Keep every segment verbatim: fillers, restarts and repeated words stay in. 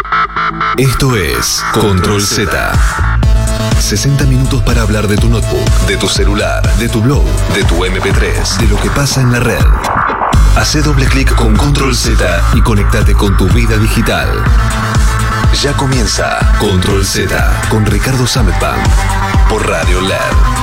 Esto es Control Z. sesenta minutos para hablar de tu notebook, de tu celular, de tu blog, de tu eme pe tres, de lo que pasa en la red. Hacé doble clic con Control Z y conectate con tu vida digital. Ya comienza Control Z con Ricardo Sametban por Radio L E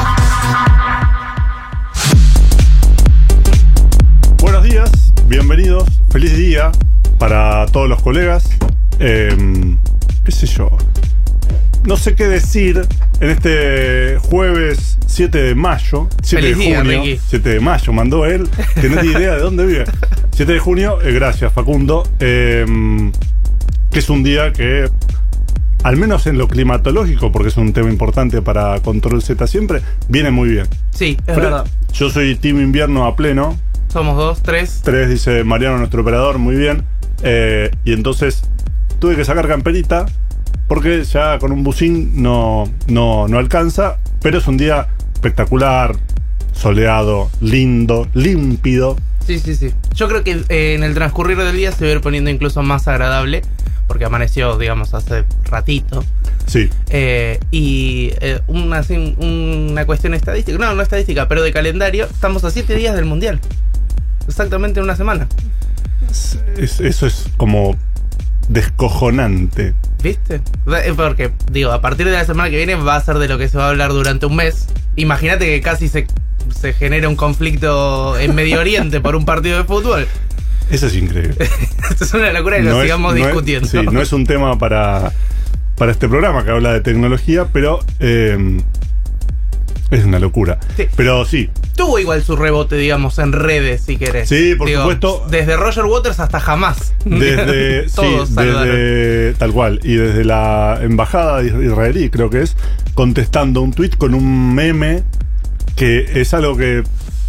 D. Buenos días, bienvenidos, feliz día para todos los colegas. Eh, ¿Qué sé yo? No sé qué decir en este jueves siete de mayo. siete Feliz de día, junio. Ricky. siete de mayo, mandó él, que no tiene idea de dónde vive. siete de junio, eh, gracias Facundo. Eh, que es un día que, al menos en lo climatológico, porque es un tema importante para Control Z siempre, viene muy bien. Sí, es Fre- verdad. Yo soy team invierno a pleno. Somos dos, tres. Tres, dice Mariano, nuestro operador, muy bien. Eh, y entonces tuve que sacar camperita porque ya con un busín no, no, no alcanza. Pero es un día espectacular, soleado, lindo, límpido. Sí, sí, sí. Yo creo que eh, en el transcurrir del día se va a ir poniendo incluso más agradable, porque amaneció, digamos, hace ratito. Sí. Eh, y eh, una, así, una cuestión estadística, no, no estadística, pero de calendario, estamos a siete días del Mundial. Exactamente una semana. Es- es- eso es como descojonante. ¿Viste? Eh, Porque, digo, a partir de la semana que viene va a ser de lo que se va a hablar durante un mes. Imagínate que casi se, se genera un conflicto en Medio Oriente por un partido de fútbol. Eso es increíble. Esto es una locura y lo No es- sigamos no es- discutiendo. sí, no es un tema para, para este programa que habla de tecnología, pero eh, es una locura. Sí. Pero sí, Tuvo igual su rebote, digamos, en redes, si querés. Sí, por supuesto. Desde Roger Waters hasta jamás. desde, sí, Todos saludaron. desde tal cual, y desde la embajada israelí, creo que es, contestando un tweet con un meme que es algo que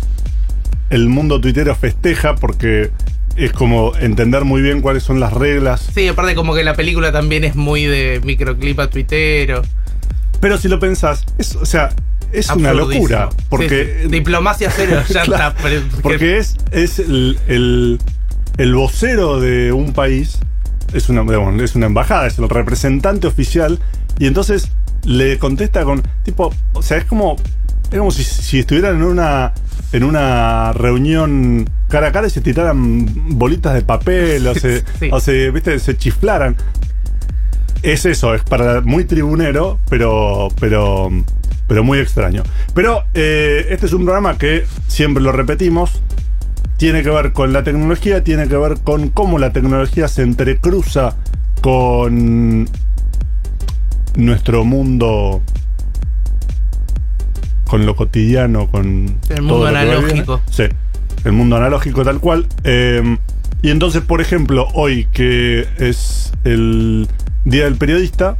el mundo tuitero festeja porque es como entender muy bien cuáles son las reglas. Sí, aparte como que la película también es muy de microclip a tuitero. Pero si lo pensás, es, o sea, es una Absurdísimo. locura. Porque, Sí, sí. Diplomacia cero, ya Claro, está. pero- porque es, es el, el, el vocero de un país, es una, digamos, es una embajada, es el representante oficial, y entonces le contesta con, tipo, o sea, es como, es como si, si estuvieran en una, en una reunión cara a cara y se tiraran bolitas de papel, o se, Sí. o se, viste, se chiflaran. Es eso, es para muy tribunero, pero, pero, pero muy extraño. Pero eh, este es un programa que siempre lo repetimos. Tiene que ver con la tecnología, tiene que ver con cómo la tecnología se entrecruza con nuestro mundo, con lo cotidiano, con El mundo todo lo que va y viene. analógico. Sí, el mundo analógico tal cual. Eh, y entonces, por ejemplo, hoy que es el Día del Periodista,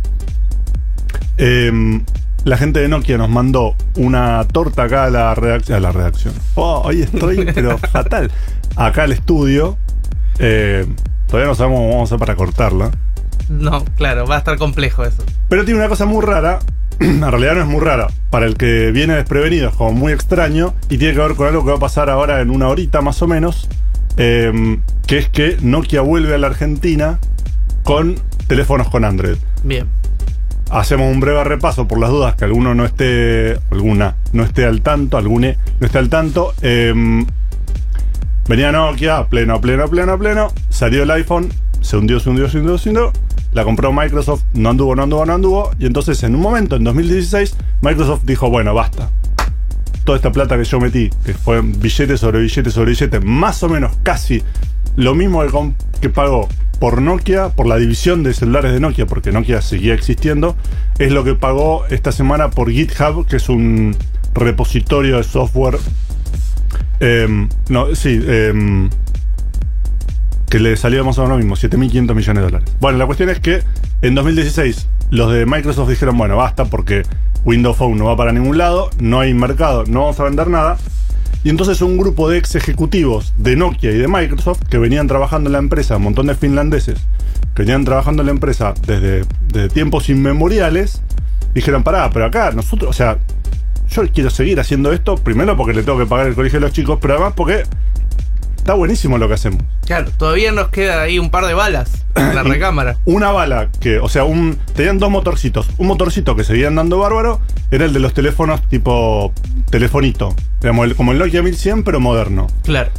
eh, la gente de Nokia nos mandó una torta acá a la redacción. A la redacción. Oh, hoy estoy, pero fatal. Acá al estudio. Eh, todavía no sabemos cómo vamos a hacer para cortarla. No, claro, va a estar complejo eso. Pero tiene una cosa muy rara. En realidad no es muy rara. Para el que viene desprevenido es como muy extraño. Y tiene que ver con algo que va a pasar ahora en una horita más o menos. Eh, que es que Nokia vuelve a la Argentina con teléfonos con Android. Bien. Hacemos un breve repaso por las dudas que alguno no esté, alguna no esté al tanto, algune no esté al tanto. Eh, venía Nokia, a pleno, a pleno, a pleno, a pleno. Salió el iPhone, se hundió, se hundió, se hundió, se hundió. La compró Microsoft, no anduvo, no anduvo, no anduvo. Y entonces en un momento, en dos mil dieciséis, Microsoft dijo, bueno, basta. Toda esta plata que yo metí, que fue billete sobre billete sobre billete, más o menos casi lo mismo que, con- que pagó por Nokia, por la división de celulares de Nokia, porque Nokia seguía existiendo, es lo que pagó esta semana por GitHub, que es un repositorio de software. Eh, no, sí, eh, que le salió más o menos lo mismo, siete mil quinientos millones de dólares. Bueno, la cuestión es que en dos mil dieciséis los de Microsoft dijeron, bueno, basta porque Windows Phone no va para ningún lado, no hay mercado, no vamos a vender nada. Y entonces un grupo de ex ejecutivos de Nokia y de Microsoft que venían trabajando en la empresa, un montón de finlandeses, que venían trabajando en la empresa desde, desde tiempos inmemoriales, dijeron, pará, pero acá nosotros, o sea, yo quiero seguir haciendo esto, primero porque le tengo que pagar el colegio a los chicos, pero además porque está buenísimo lo que hacemos. Claro, todavía nos queda ahí un par de balas en la recámara. Una bala que, o sea, un tenían dos motorcitos. Un motorcito que seguían dando bárbaro era el de los teléfonos tipo telefonito. Digamos, el- como el Nokia mil cien, pero moderno. Claro.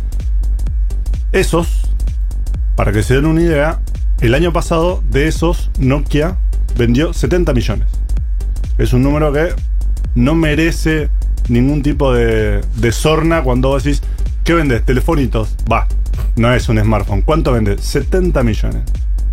Esos, para que se den una idea, el año pasado de esos Nokia vendió setenta millones. Es un número que no merece ningún tipo de, de sorna cuando vos decís, ¿qué vendes? Telefonitos. Va, no es un smartphone. ¿Cuánto vendes? setenta millones.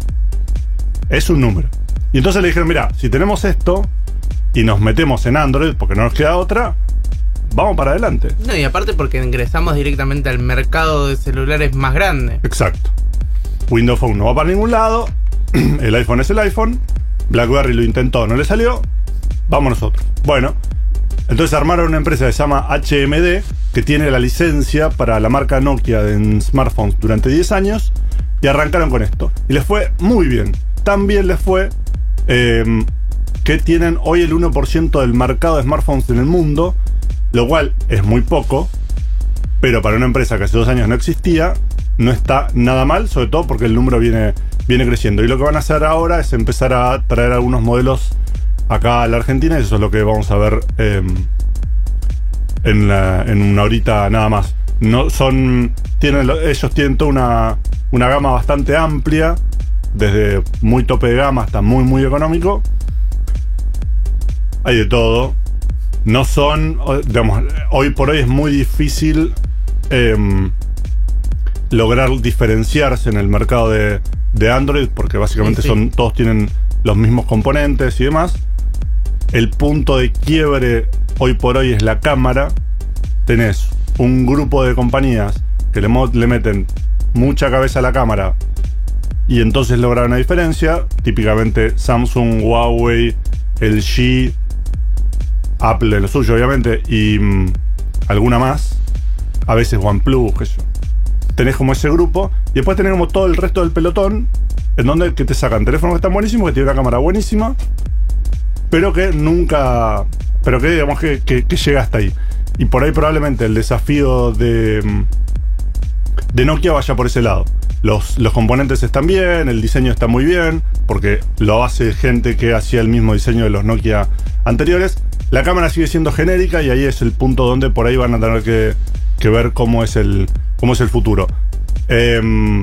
Es un número. Y entonces le dijeron, mira, si tenemos esto y nos metemos en Android, porque no nos queda otra, vamos para adelante. No, y aparte porque ingresamos directamente al mercado de celulares más grande. Exacto. Windows Phone no va para ningún lado. El iPhone es el iPhone. BlackBerry lo intentó, no le salió. Vamos nosotros. Bueno, entonces armaron una empresa que se llama H M D, que tiene la licencia para la marca Nokia en smartphones durante diez años, y arrancaron con esto. Y les fue muy bien. Tan bien les fue eh, que tienen hoy el uno por ciento del mercado de smartphones en el mundo, lo cual es muy poco, pero para una empresa que hace dos años no existía, no está nada mal, sobre todo porque el número viene, viene creciendo. Y lo que van a hacer ahora es empezar a traer algunos modelos acá a la Argentina, y eso es lo que vamos a ver eh, en, la, en una horita nada más. No, son, tienen, ellos tienen toda una, una gama bastante amplia, desde muy tope de gama hasta muy muy económico. Hay de todo. No son, digamos, hoy por hoy es muy difícil eh, lograr diferenciarse en el mercado de, de Android, porque básicamente Sí, sí. son todos tienen los mismos componentes y demás. El punto de quiebre hoy por hoy es la cámara. Tenés un grupo de compañías que le, mo- le meten mucha cabeza a la cámara y entonces logran una diferencia. Típicamente Samsung, Huawei, L G, Apple en lo suyo obviamente, y mm, alguna más, a veces OnePlus, qué sé yo. Tenés como ese grupo, y después tenés como todo el resto del pelotón, en donde que te sacan teléfonos que están buenísimos, que tienen una cámara buenísima, pero que nunca, pero que digamos que, que, que llega hasta ahí. Y por ahí probablemente el desafío de, mm, de Nokia vaya por ese lado. Los, los componentes están bien, el diseño está muy bien, porque lo hace gente que hacía el mismo diseño de los Nokia anteriores. La cámara sigue siendo genérica y ahí es el punto donde por ahí van a tener que, que ver cómo es el, cómo es el futuro. Eh,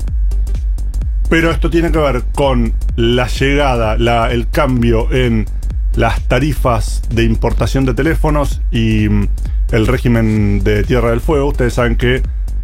pero esto tiene que ver con la llegada, la, el cambio en las tarifas de importación de teléfonos y mm, el régimen de Tierra del Fuego. Ustedes saben que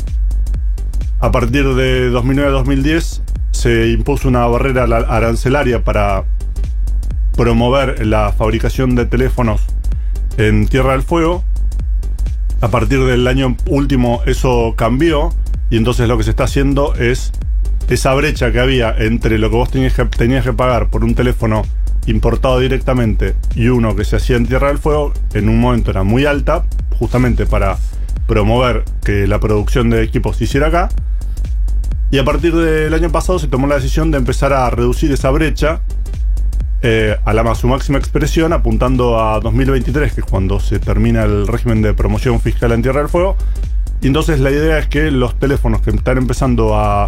a partir de dos mil nueve a dos mil diez se impuso una barrera arancelaria para promover la fabricación de teléfonos en Tierra del Fuego. A partir del año último eso cambió, y entonces lo que se está haciendo es esa brecha que había entre lo que vos tenías que, tenías que pagar por un teléfono importado directamente y uno que se hacía en Tierra del Fuego, en un momento era muy alta, justamente para promover que la producción de equipos se hiciera acá. Y a partir del año pasado se tomó la decisión de empezar a reducir esa brecha eh, a la, a su máxima expresión, apuntando a dos mil veintitrés, que es cuando se termina el régimen de promoción fiscal en Tierra del Fuego. Y entonces la idea es que los teléfonos que están empezando a,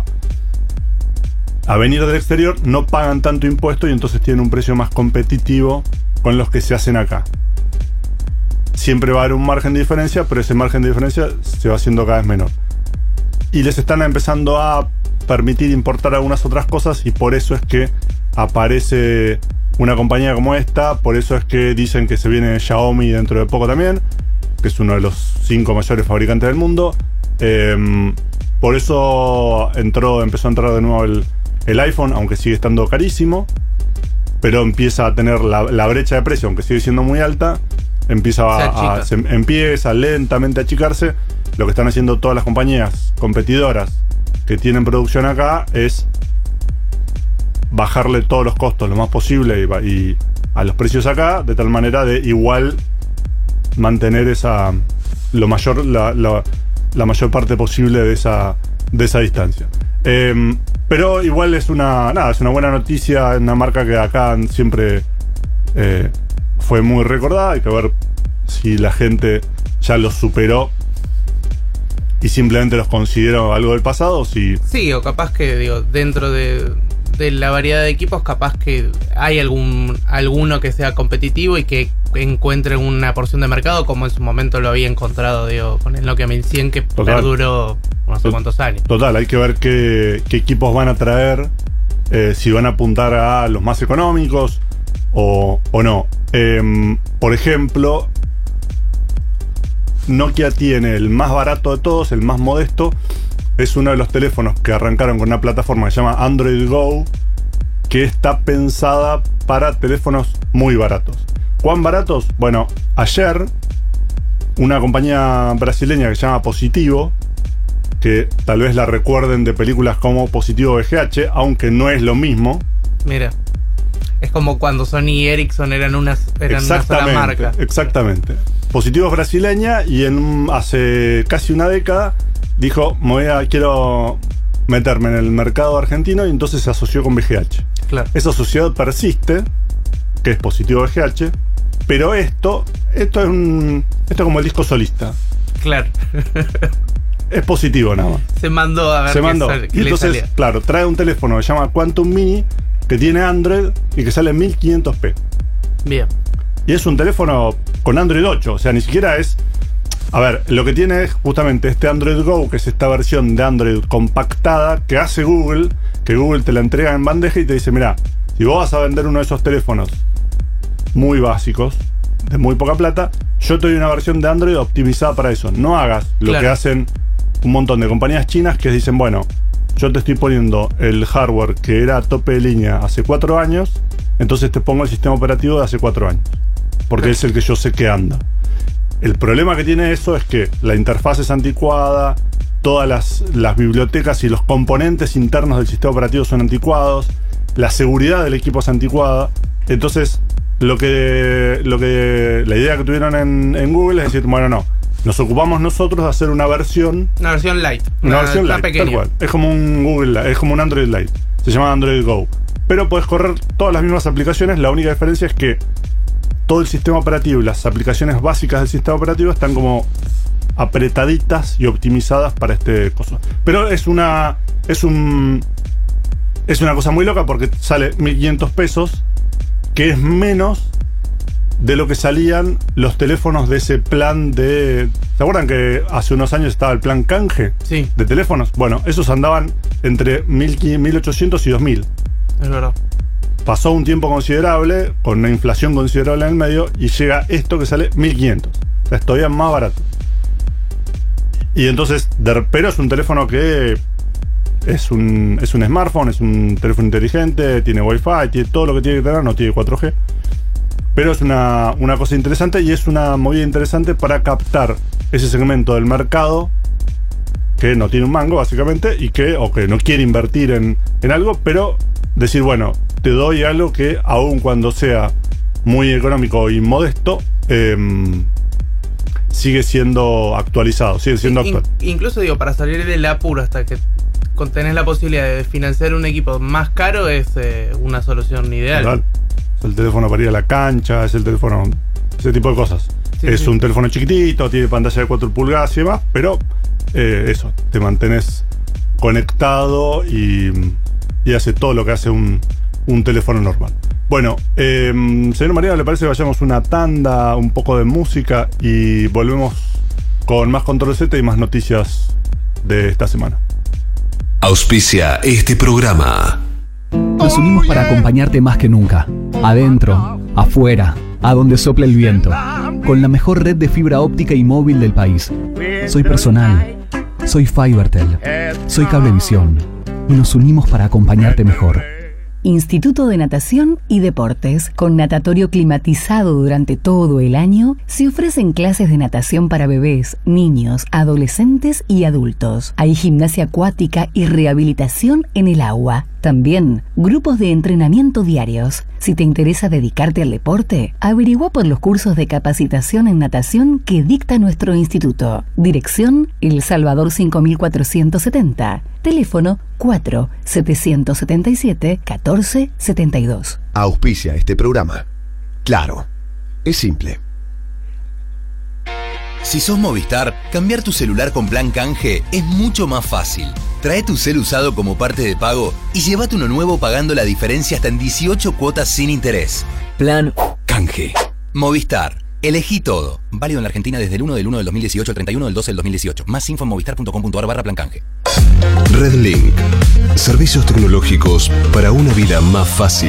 a venir del exterior no pagan tanto impuesto y entonces tienen un precio más competitivo con los que se hacen acá. Siempre va a haber un margen de diferencia, pero ese margen de diferencia se va haciendo cada vez menor. Y les están empezando a permitir importar algunas otras cosas, y por eso es que aparece una compañía como esta, por eso es que dicen que se viene Xiaomi dentro de poco también, que es uno de los cinco mayores fabricantes del mundo. Eh, por eso entró, empezó a entrar de nuevo el, el iPhone, aunque sigue estando carísimo, pero empieza a tener la, la brecha de precio, aunque sigue siendo muy alta, empieza Se a, achica. a- se empieza lentamente a achicarse. Lo que están haciendo todas las compañías competidoras que tienen producción acá es bajarle todos los costos lo más posible y, va- y a los precios acá, de tal manera de igual mantener esa lo mayor la, la, la mayor parte posible de esa de esa distancia. Eh, pero igual es una nada es una buena noticia, una marca que acá siempre eh, fue muy recordada. Hay que ver si la gente ya lo superó y simplemente los considero algo del pasado, si... Sí, o capaz que, digo, dentro de, de la variedad de equipos, capaz que hay algún alguno que sea competitivo y que encuentre una porción de mercado, como en su momento lo había encontrado, digo, con el Nokia mil cien, que Total. perduró no sé cuántos años. Total, hay que ver qué, qué equipos van a traer, eh, si van a apuntar a los más económicos o, o no. Eh, por ejemplo, Nokia tiene el más barato de todos, el más modesto. Es uno de los teléfonos que arrancaron con una plataforma que se llama Android Go, que está pensada para teléfonos muy baratos. ¿Cuán baratos? Bueno, ayer una compañía brasileña que se llama Positivo, que tal vez la recuerden de películas como Positivo V G H, aunque no es lo mismo. Mira, es como cuando Sony y Ericsson eran, unas, eran una sola marca. Exactamente. Positivo es brasileña y en hace casi una década dijo, me voy a, quiero meterme en el mercado argentino, y entonces se asoció con V G H. Claro. Esa sociedad persiste, que es Positivo V G H, pero esto, esto es un, esto es como el disco solista. Claro. Es Positivo nada más. Se mandó a ver Se qué mandó. sal- qué Y le entonces, salía. claro, trae un teléfono que se llama Quantum Mini, que tiene Android y que sale en mil quinientos p. Bien. Y es un teléfono con Android ocho, o sea, ni siquiera es... A ver, lo que tiene es justamente este Android Go, que es esta versión de Android compactada que hace Google, que Google te la entrega en bandeja y te dice, mira, si vos vas a vender uno de esos teléfonos muy básicos, de muy poca plata, yo te doy una versión de Android optimizada para eso. No hagas lo Claro. que hacen un montón de compañías chinas que dicen, bueno, yo te estoy poniendo el hardware que era a tope de línea hace cuatro años, entonces te pongo el sistema operativo de hace cuatro años, porque Claro. es el que yo sé que anda. El problema que tiene eso es que la interfaz es anticuada, todas las, las bibliotecas y los componentes internos del sistema operativo son anticuados, la seguridad del equipo es anticuada. Entonces, lo que, lo que la idea que tuvieron en, en Google es decir, bueno, no, nos ocupamos nosotros de hacer una versión, Una versión light. una, versión light, pequeña. tal cual. Es como un Google, Li- es como un Android Lite. Se llama Android Go. Pero puedes correr todas las mismas aplicaciones. La única diferencia es que todo el sistema operativo y las aplicaciones básicas del sistema operativo están como apretaditas y optimizadas para este coso. Pero es una es un es una cosa muy loca porque sale mil quinientos pesos, que es menos de lo que salían los teléfonos de ese plan de... ¿Se acuerdan que hace unos años estaba el plan canje Sí, de teléfonos? Bueno, esos andaban entre mil ochocientos y dos mil. es verdad. Pasó un tiempo considerable, con una inflación considerable en el medio, y llega esto que sale mil quinientos. O sea, es todavía más barato. Y entonces, de- pero es un teléfono que es un, es un smartphone, es un teléfono inteligente, tiene Wi-Fi, tiene todo lo que tiene que tener, no tiene cuatro G. Pero es una, una cosa interesante y es una movida interesante para captar ese segmento del mercado que no tiene un mango, básicamente, y que, o que no quiere invertir en, en algo, pero decir, bueno, te doy algo que, aun cuando sea muy económico y modesto, eh, sigue siendo actualizado, sigue siendo In- actual. incluso digo, para salir del apuro hasta que con- tenés la posibilidad de financiar un equipo más caro es eh, una solución ideal. Total. Es el teléfono para ir a la cancha, es el teléfono, ese tipo de cosas. Sí, es sí. un teléfono chiquitito, tiene pantalla de cuatro pulgadas y demás, pero eh, eso, te mantenés conectado y, y hace todo lo que hace un, un teléfono normal. Bueno, eh, señor Mariano, ¿le parece que vayamos una tanda, un poco de música y volvemos con más Control Z y más noticias de esta semana? Auspicia este programa. Nos unimos para acompañarte más que nunca. Adentro, afuera, a donde sople el viento. Con la mejor red de fibra óptica y móvil del país. Soy Personal. Soy Fibertel. Soy Cablevisión. Y nos unimos para acompañarte mejor. Instituto de Natación y Deportes, con natatorio climatizado durante todo el año, se ofrecen clases de natación para bebés, niños, adolescentes y adultos. Hay gimnasia acuática y rehabilitación en el agua. También, grupos de entrenamiento diarios. Si te interesa dedicarte al deporte, averigua por los cursos de capacitación en natación que dicta nuestro instituto. Dirección, El Salvador cinco mil cuatrocientos setenta. Teléfono cuatro setecientos setenta y siete catorce setenta y dos. Auspicia este programa. Claro, es simple. Si sos Movistar, cambiar tu celular con plan canje es mucho más fácil. Trae tu cel usado como parte de pago y llévate uno nuevo pagando la diferencia hasta en dieciocho cuotas sin interés. Plan canje. Movistar. Elegí todo. Válido en la Argentina desde el uno del uno del dos mil dieciocho al treinta y uno del doce del dos mil dieciocho. Más info en movistar punto com punto ar barra plan canje. Redlink. Servicios tecnológicos para una vida más fácil.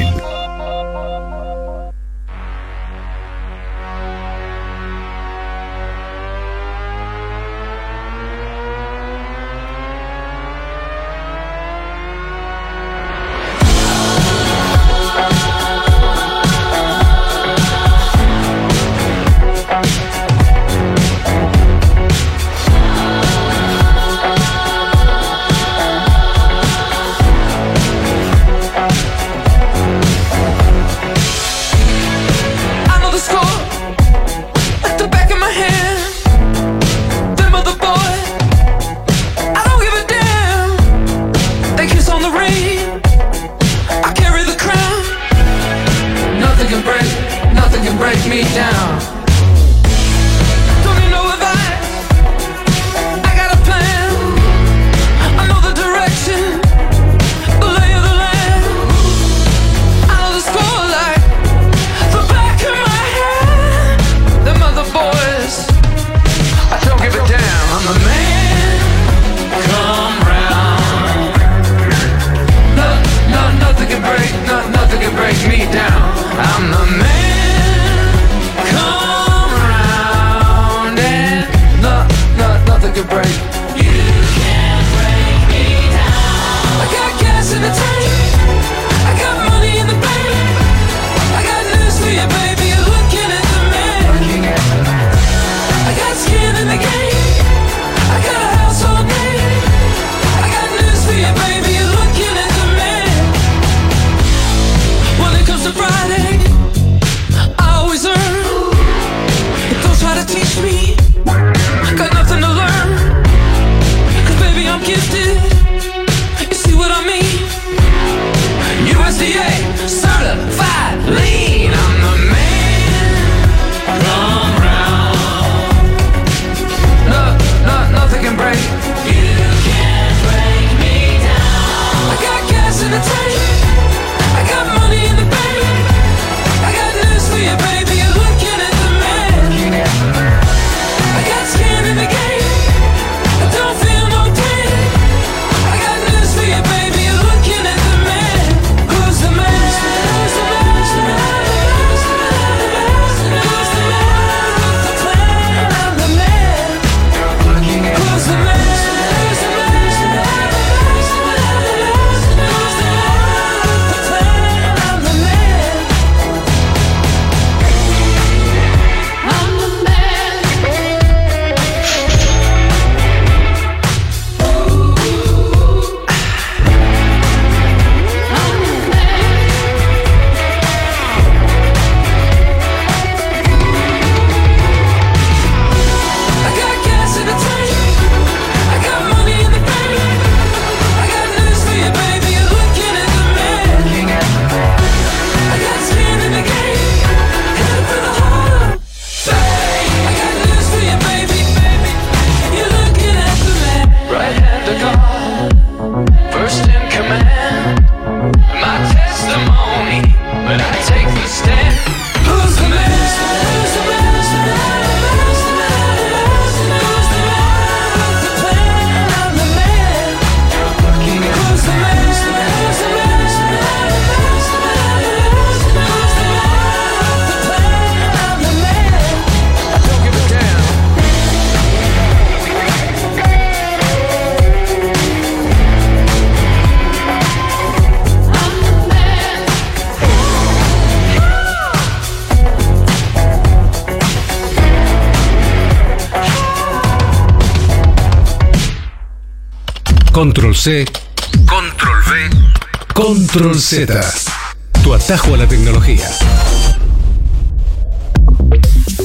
Control C, Control V, Control Z. Tu atajo a la tecnología.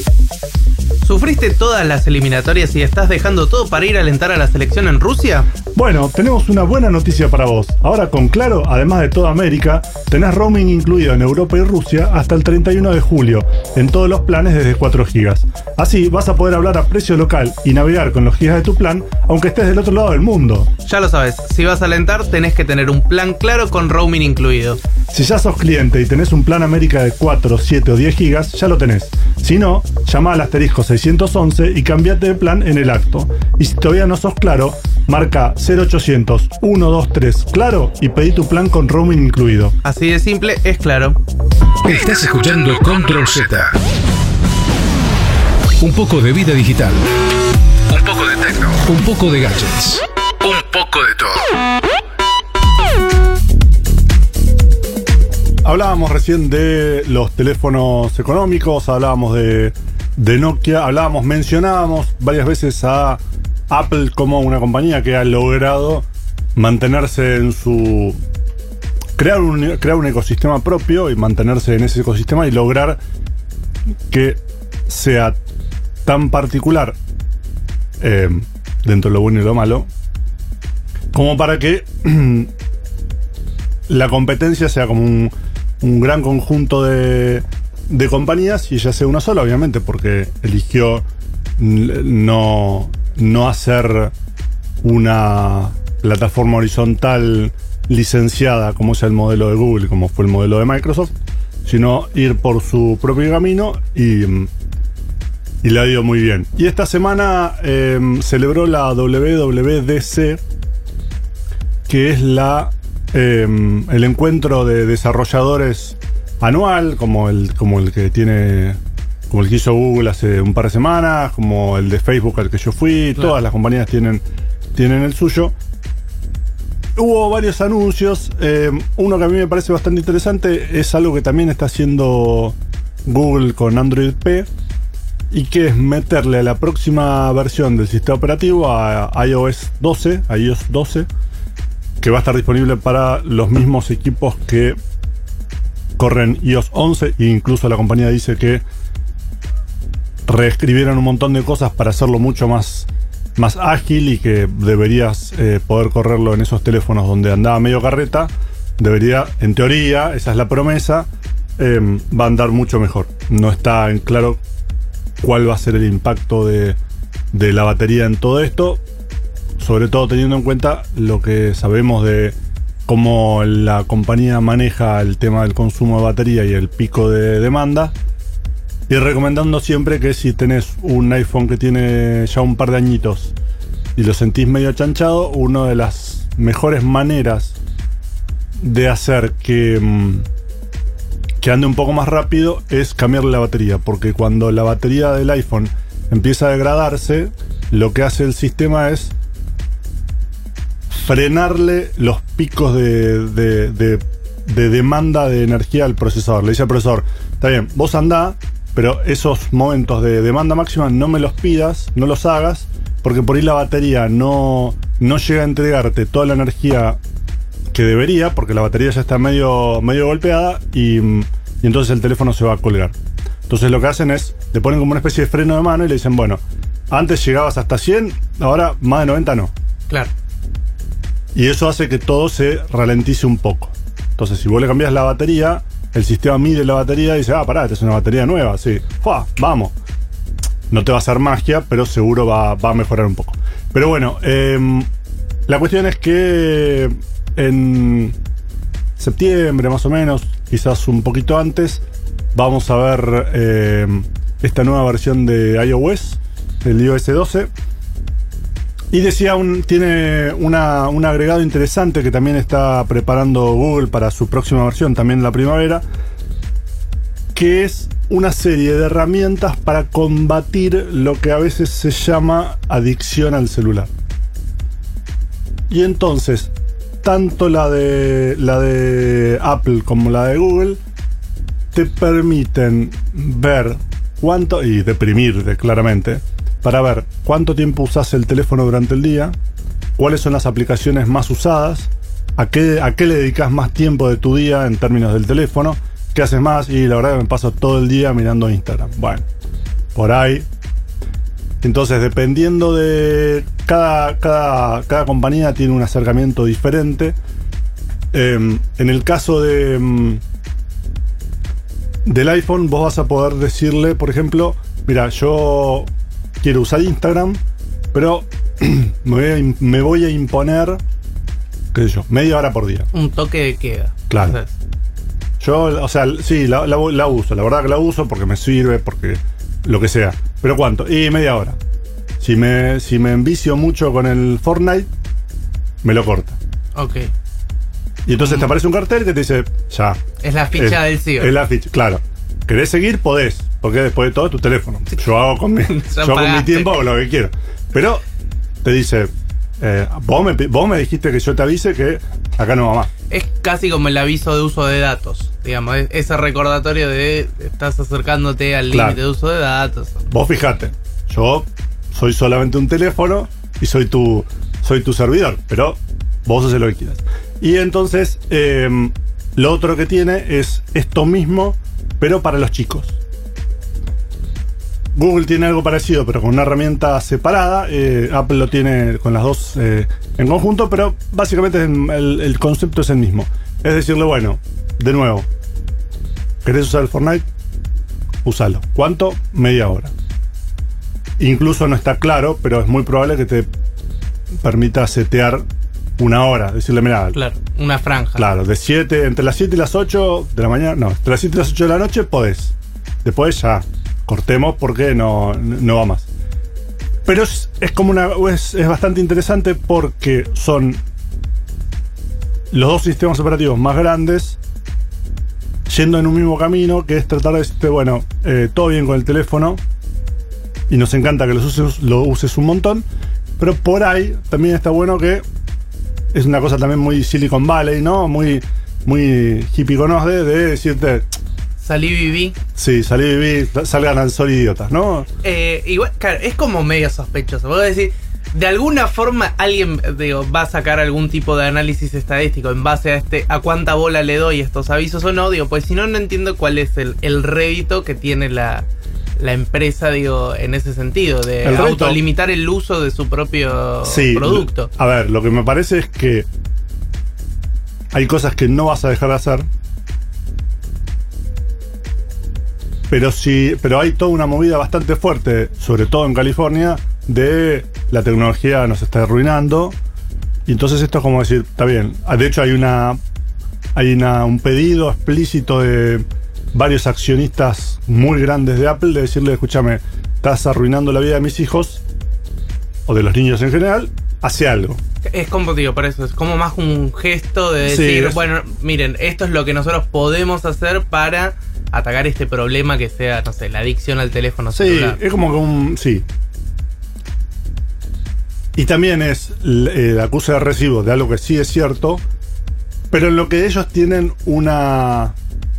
¿Sufriste todas las eliminatorias y estás dejando todo para ir a alentar a la selección en Rusia? Bueno, tenemos una buena noticia para vos. Ahora con Claro, además de toda América, tenés roaming incluido en Europa y Rusia hasta el treinta y uno de julio, en todos los planes desde cuatro gigas. Así vas a poder hablar a precio local y navegar con los gigas de tu plan, aunque estés del otro lado del mundo. Ya lo sabes, si vas a alentar tenés que tener un plan Claro con roaming incluido. Si ya sos cliente y tenés un plan América de cuatro, siete o diez gigas, ya lo tenés. Si no, llama al asterisco seiscientos once y cambiate de plan en el acto. Y si todavía no sos Claro, marca cero ochocientos, ciento veintitrés Claro y pedí tu plan con roaming incluido. Así de simple, es Claro. Estás escuchando Control Z. Un poco de vida digital. Un poco de tecno. Un poco de gadgets. Un poco de todo. Hablábamos recién de los teléfonos económicos, hablábamos de, de Nokia, hablábamos, mencionábamos varias veces a Apple como una compañía que ha logrado mantenerse en su... crear un, crear un ecosistema propio y mantenerse en ese ecosistema y lograr que sea tan particular, eh, dentro de lo bueno y lo malo, como para que la competencia sea como un, un gran conjunto de, de compañías y ya sea una sola, obviamente, porque eligió no, no hacer una plataforma horizontal licenciada como es el modelo de Google, como fue el modelo de Microsoft, sino ir por su propio camino y, y le ha ido muy bien. Y esta semana eh, celebró la W W D C, que es la eh, el encuentro de desarrolladores anual, como el, como el que tiene, como el que hizo Google hace un par de semanas, como el de Facebook al que yo fui. Claro. Todas las compañías tienen, tienen el suyo. Hubo varios anuncios. Eh, uno que a mí me parece bastante interesante es algo que también está haciendo Google con Android P, y que es meterle a la próxima versión del sistema operativo a iOS doce, a iOS doce, que va a estar disponible para los mismos equipos que corren iOS once, e incluso la compañía dice que reescribieron un montón de cosas para hacerlo mucho más, más ágil, y que deberías eh, poder correrlo en esos teléfonos donde andaba medio carreta. Debería, en teoría, esa es la promesa, eh, va a andar mucho mejor. No está en claro cuál va a ser el impacto de, de la batería en todo esto, sobre todo teniendo en cuenta lo que sabemos de cómo la compañía maneja el tema del consumo de batería y el pico de demanda, y recomendando siempre que si tenés un iPhone que tiene ya un par de añitos y lo sentís medio chanchado, una de las mejores maneras de hacer que, que ande un poco más rápido es cambiarle la batería, porque cuando la batería del iPhone empieza a degradarse, lo que hace el sistema es frenarle los picos de, de, de, de demanda de energía al procesador. Le dice al procesador: está bien, vos andá, pero esos momentos de demanda máxima no me los pidas, no los hagas, porque por ahí la batería no, no llega a entregarte toda la energía que debería, porque la batería ya está medio, medio golpeada, y, y entonces el teléfono se va a colgar. Entonces lo que hacen es, le ponen como una especie de freno de mano y le dicen: bueno, antes llegabas hasta cien, ahora más de noventa no. Claro. Y eso hace que todo se ralentice un poco. Entonces, si vos le cambiás la batería, el sistema mide la batería y dice: ah, pará, esta es una batería nueva, sí, ¡fua! Vamos. No te va a hacer magia, pero seguro va, va a mejorar un poco. Pero bueno, eh, la cuestión es que en septiembre más o menos, quizás un poquito antes, vamos a ver eh, esta nueva versión de iOS, el iOS doce. Y decía, un, tiene una, un agregado interesante que también está preparando Google para su próxima versión, también en la primavera, que es una serie de herramientas para combatir lo que a veces se llama adicción al celular. Y entonces, tanto la de, la de Apple como la de Google te permiten ver cuánto, y deprimirte claramente, para ver cuánto tiempo usas el teléfono durante el día, cuáles son las aplicaciones más usadas, a qué, a qué le dedicas más tiempo de tu día en términos del teléfono, qué haces más. Y la verdad que me paso todo el día mirando Instagram. Bueno, por ahí Entonces, dependiendo de cada, cada, cada compañía tiene un acercamiento diferente. Eh, en el caso de mm, del iPhone, vos vas a poder decirle, por ejemplo, mira, yo quiero usar Instagram, pero me voy, a, me voy a imponer, qué sé yo, media hora por día. Un toque de queda. Claro. Entonces, Yo, o sea, sí, la, la, la uso, la verdad que la uso porque me sirve, porque lo que sea. ¿Pero cuánto? Y media hora. Si me, si me envicio mucho con el Fortnite, me lo corta. ok. Y entonces te aparece un cartel que te dice, ya. Es la ficha es, del ciber. Es la ficha, claro. ¿Querés seguir? Podés, porque después de todo es tu teléfono. Yo hago con mi, yo hago con mi tiempo lo que quiero. Pero te dice, eh, vos, me, vos me dijiste que yo te avise que acá no va más. Es casi como el aviso de uso de datos, digamos, es ese recordatorio de estás acercándote al Claro. límite de uso de datos. Vos fijate, yo soy solamente un teléfono y soy tu, soy tu servidor, pero vos haces lo que quieras. Y entonces, eh, lo otro que tiene es esto mismo, pero para los chicos. Google tiene algo parecido, pero con una herramienta separada. Eh, Apple lo tiene con las dos eh, en conjunto, pero básicamente el, el, el concepto es el mismo. Es decirle, bueno, de nuevo, ¿querés usar el Fortnite? Úsalo. ¿Cuánto? Media hora. Incluso no está claro, pero es muy probable que te permita setear una hora. Decirle, mira, Claro, una franja. claro, de siete, entre las siete y las ocho de la mañana, no, entre las siete y las ocho de la noche podés. Después ya, cortemos porque no, no va más. Pero es, es como una. Es, es bastante interesante porque son los dos sistemas operativos más grandes yendo en un mismo camino, que es tratar de decirte, bueno, eh, todo bien con el teléfono y nos encanta que lo uses, lo uses un montón, pero por ahí también está bueno que es una cosa también muy Silicon Valley, ¿no? Muy, muy hippie conosde de decirte, Salí, viví. sí, salí, viví, salgan al sol idiotas, ¿no? Eh, igual, claro, es como medio sospechoso. Puedo decir, de alguna forma alguien, digo, va a sacar algún tipo de análisis estadístico en base a este, a cuánta bola le doy estos avisos o no, digo, pues si no, no entiendo cuál es el, el rédito que tiene la, la empresa, digo, en ese sentido, de El rédito- autolimitar el uso de su propio Sí, producto. A ver, lo que me parece es que hay cosas que no vas a dejar de hacer. Pero sí, pero hay toda una movida bastante fuerte, sobre todo en California, de la tecnología nos está arruinando. Y entonces esto es como decir, está bien. De hecho hay una hay una, un pedido explícito de varios accionistas muy grandes de Apple de decirle, escúchame, estás arruinando la vida de mis hijos o de los niños en general, hace algo. Es como digo, por eso, es como más un gesto de Sí, decir, es- bueno, miren, esto es lo que nosotros podemos hacer para atacar este problema que sea, no sé, la adicción al teléfono Sí, celular. es como que un. Sí. Y también es eh, la acusa de recibo de algo que sí es cierto, pero en lo que ellos tienen una.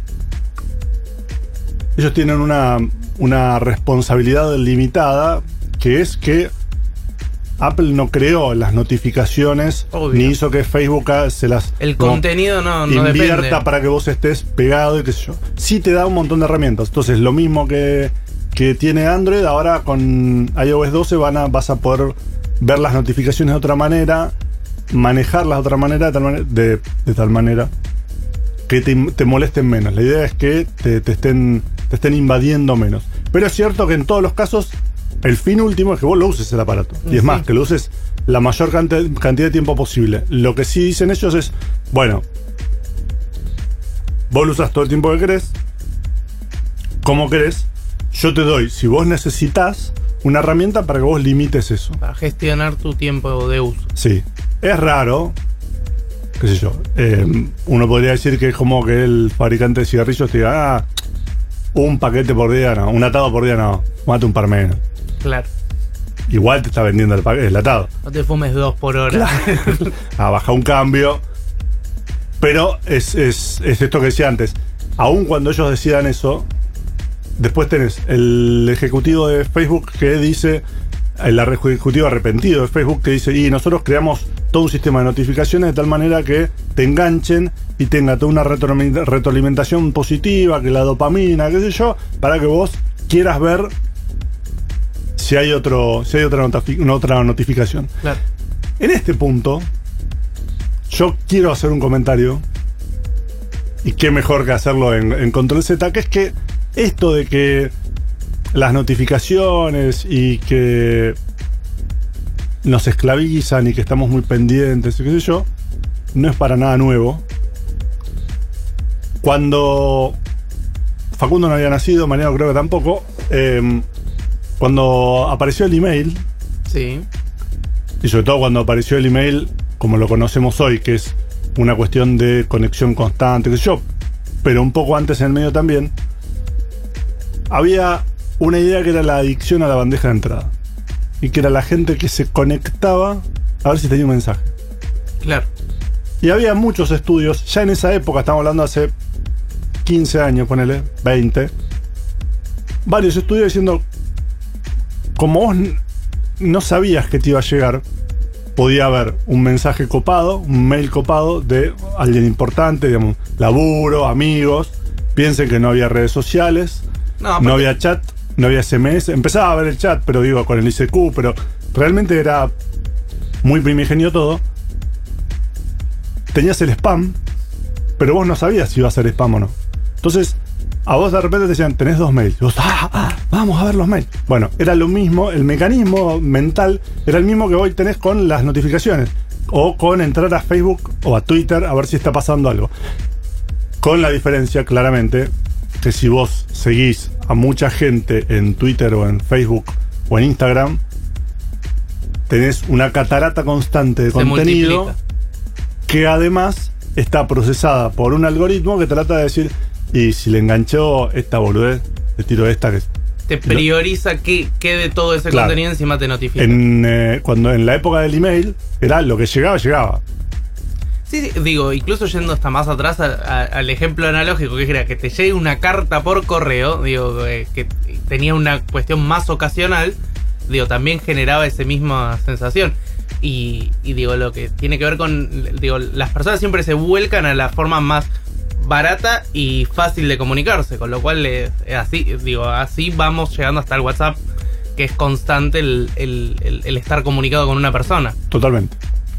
Ellos tienen una, una responsabilidad limitada, que es que Apple no creó las notificaciones, Obvio. ni hizo que Facebook ah, se las El como contenido no, no invierta depende. para que vos estés pegado y qué sé yo. Sí te da un montón de herramientas. Entonces, lo mismo que, que tiene Android, ahora con iOS doce van a, vas a poder ver las notificaciones de otra manera, manejarlas de otra manera, de tal, mane- de, de tal manera que te, te molesten menos. La idea es que te, te estén, te estén invadiendo menos. Pero es cierto que en todos los casos el fin último es que vos lo uses el aparato. Y es Sí. más, que lo uses la mayor cante- cantidad de tiempo posible. Lo que sí dicen ellos es, bueno, vos lo usas todo el tiempo que querés, como querés, yo te doy, si vos necesitas, una herramienta para que vos limites eso. Para gestionar tu tiempo de uso. Sí. Es raro, qué sé yo, eh, uno podría decir que es como que el fabricante de cigarrillos te diga, ah, un paquete por día, no, un atado por día, no, mate un par menos. Claro. Igual te está vendiendo el, pa- el atado. No te fumes dos por hora. A bajar un cambio. Pero es, es, es esto que decía antes. Aun cuando ellos decidan eso, después tenés el ejecutivo de Facebook que dice, el ejecutivo arrepentido de Facebook que dice, y nosotros creamos todo un sistema de notificaciones de tal manera que te enganchen y tenga toda una retro- retroalimentación positiva, que la dopamina, qué sé yo, para que vos quieras ver si hay otro, si hay otra, notifi- otra notificación. Claro. En este punto, yo quiero hacer un comentario, y qué mejor que hacerlo en, en Control Z, que es que esto de que las notificaciones y que nos esclavizan y que estamos muy pendientes y qué sé yo, no es para nada nuevo. Cuando Facundo no había nacido, Mariano creo que tampoco, eh, cuando apareció el email, Sí. y sobre todo cuando apareció el email como lo conocemos hoy, que es una cuestión de conexión constante, qué sé yo, pero un poco antes en el medio también, había una idea que era la adicción a la bandeja de entrada. Y que era la gente que se conectaba a ver si tenía un mensaje. Claro. Y había muchos estudios, ya en esa época, estamos hablando hace quince años, ponele, veinte, varios estudios diciendo, como vos n- no sabías que te iba a llegar, podía haber un mensaje copado, un mail copado de alguien importante, digamos, laburo, amigos, piensen que no había redes sociales, No, no aparte- había chat, no había S M S, empezaba a haber el chat, pero digo, con el I C Q, pero realmente era muy primigenio todo. Tenías el spam, pero vos no sabías si iba a ser spam o no. Entonces, a vos de repente te decían, tenés dos mails. Y vos, ah, ah, vamos a ver los mails. Bueno, era lo mismo, el mecanismo mental era el mismo que hoy tenés con las notificaciones. O con entrar a Facebook o a Twitter a ver si está pasando algo. Con la diferencia, claramente, que si vos seguís a mucha gente en Twitter o en Facebook o en Instagram, tenés una catarata constante de Se contenido multiplica. que además está procesada por un algoritmo que trata de decir, y si le enganchó esta boludez, le tiro esta que... Te prioriza qué, qué de todo ese Claro. contenido encima te notifica. En, eh, cuando en la época del email, era lo que llegaba, llegaba. Sí, sí, digo, incluso yendo hasta más atrás a- a- al ejemplo analógico, que era que te llegue una carta por correo, digo, eh, que tenía una cuestión más ocasional, digo, también generaba esa misma sensación. Y, y digo, lo que tiene que ver con, digo, las personas siempre se vuelcan a la forma más barata y fácil de comunicarse, con lo cual eh, así, digo, así vamos llegando hasta el WhatsApp, que es constante el, el- el- el estar comunicado con una persona. Totalmente.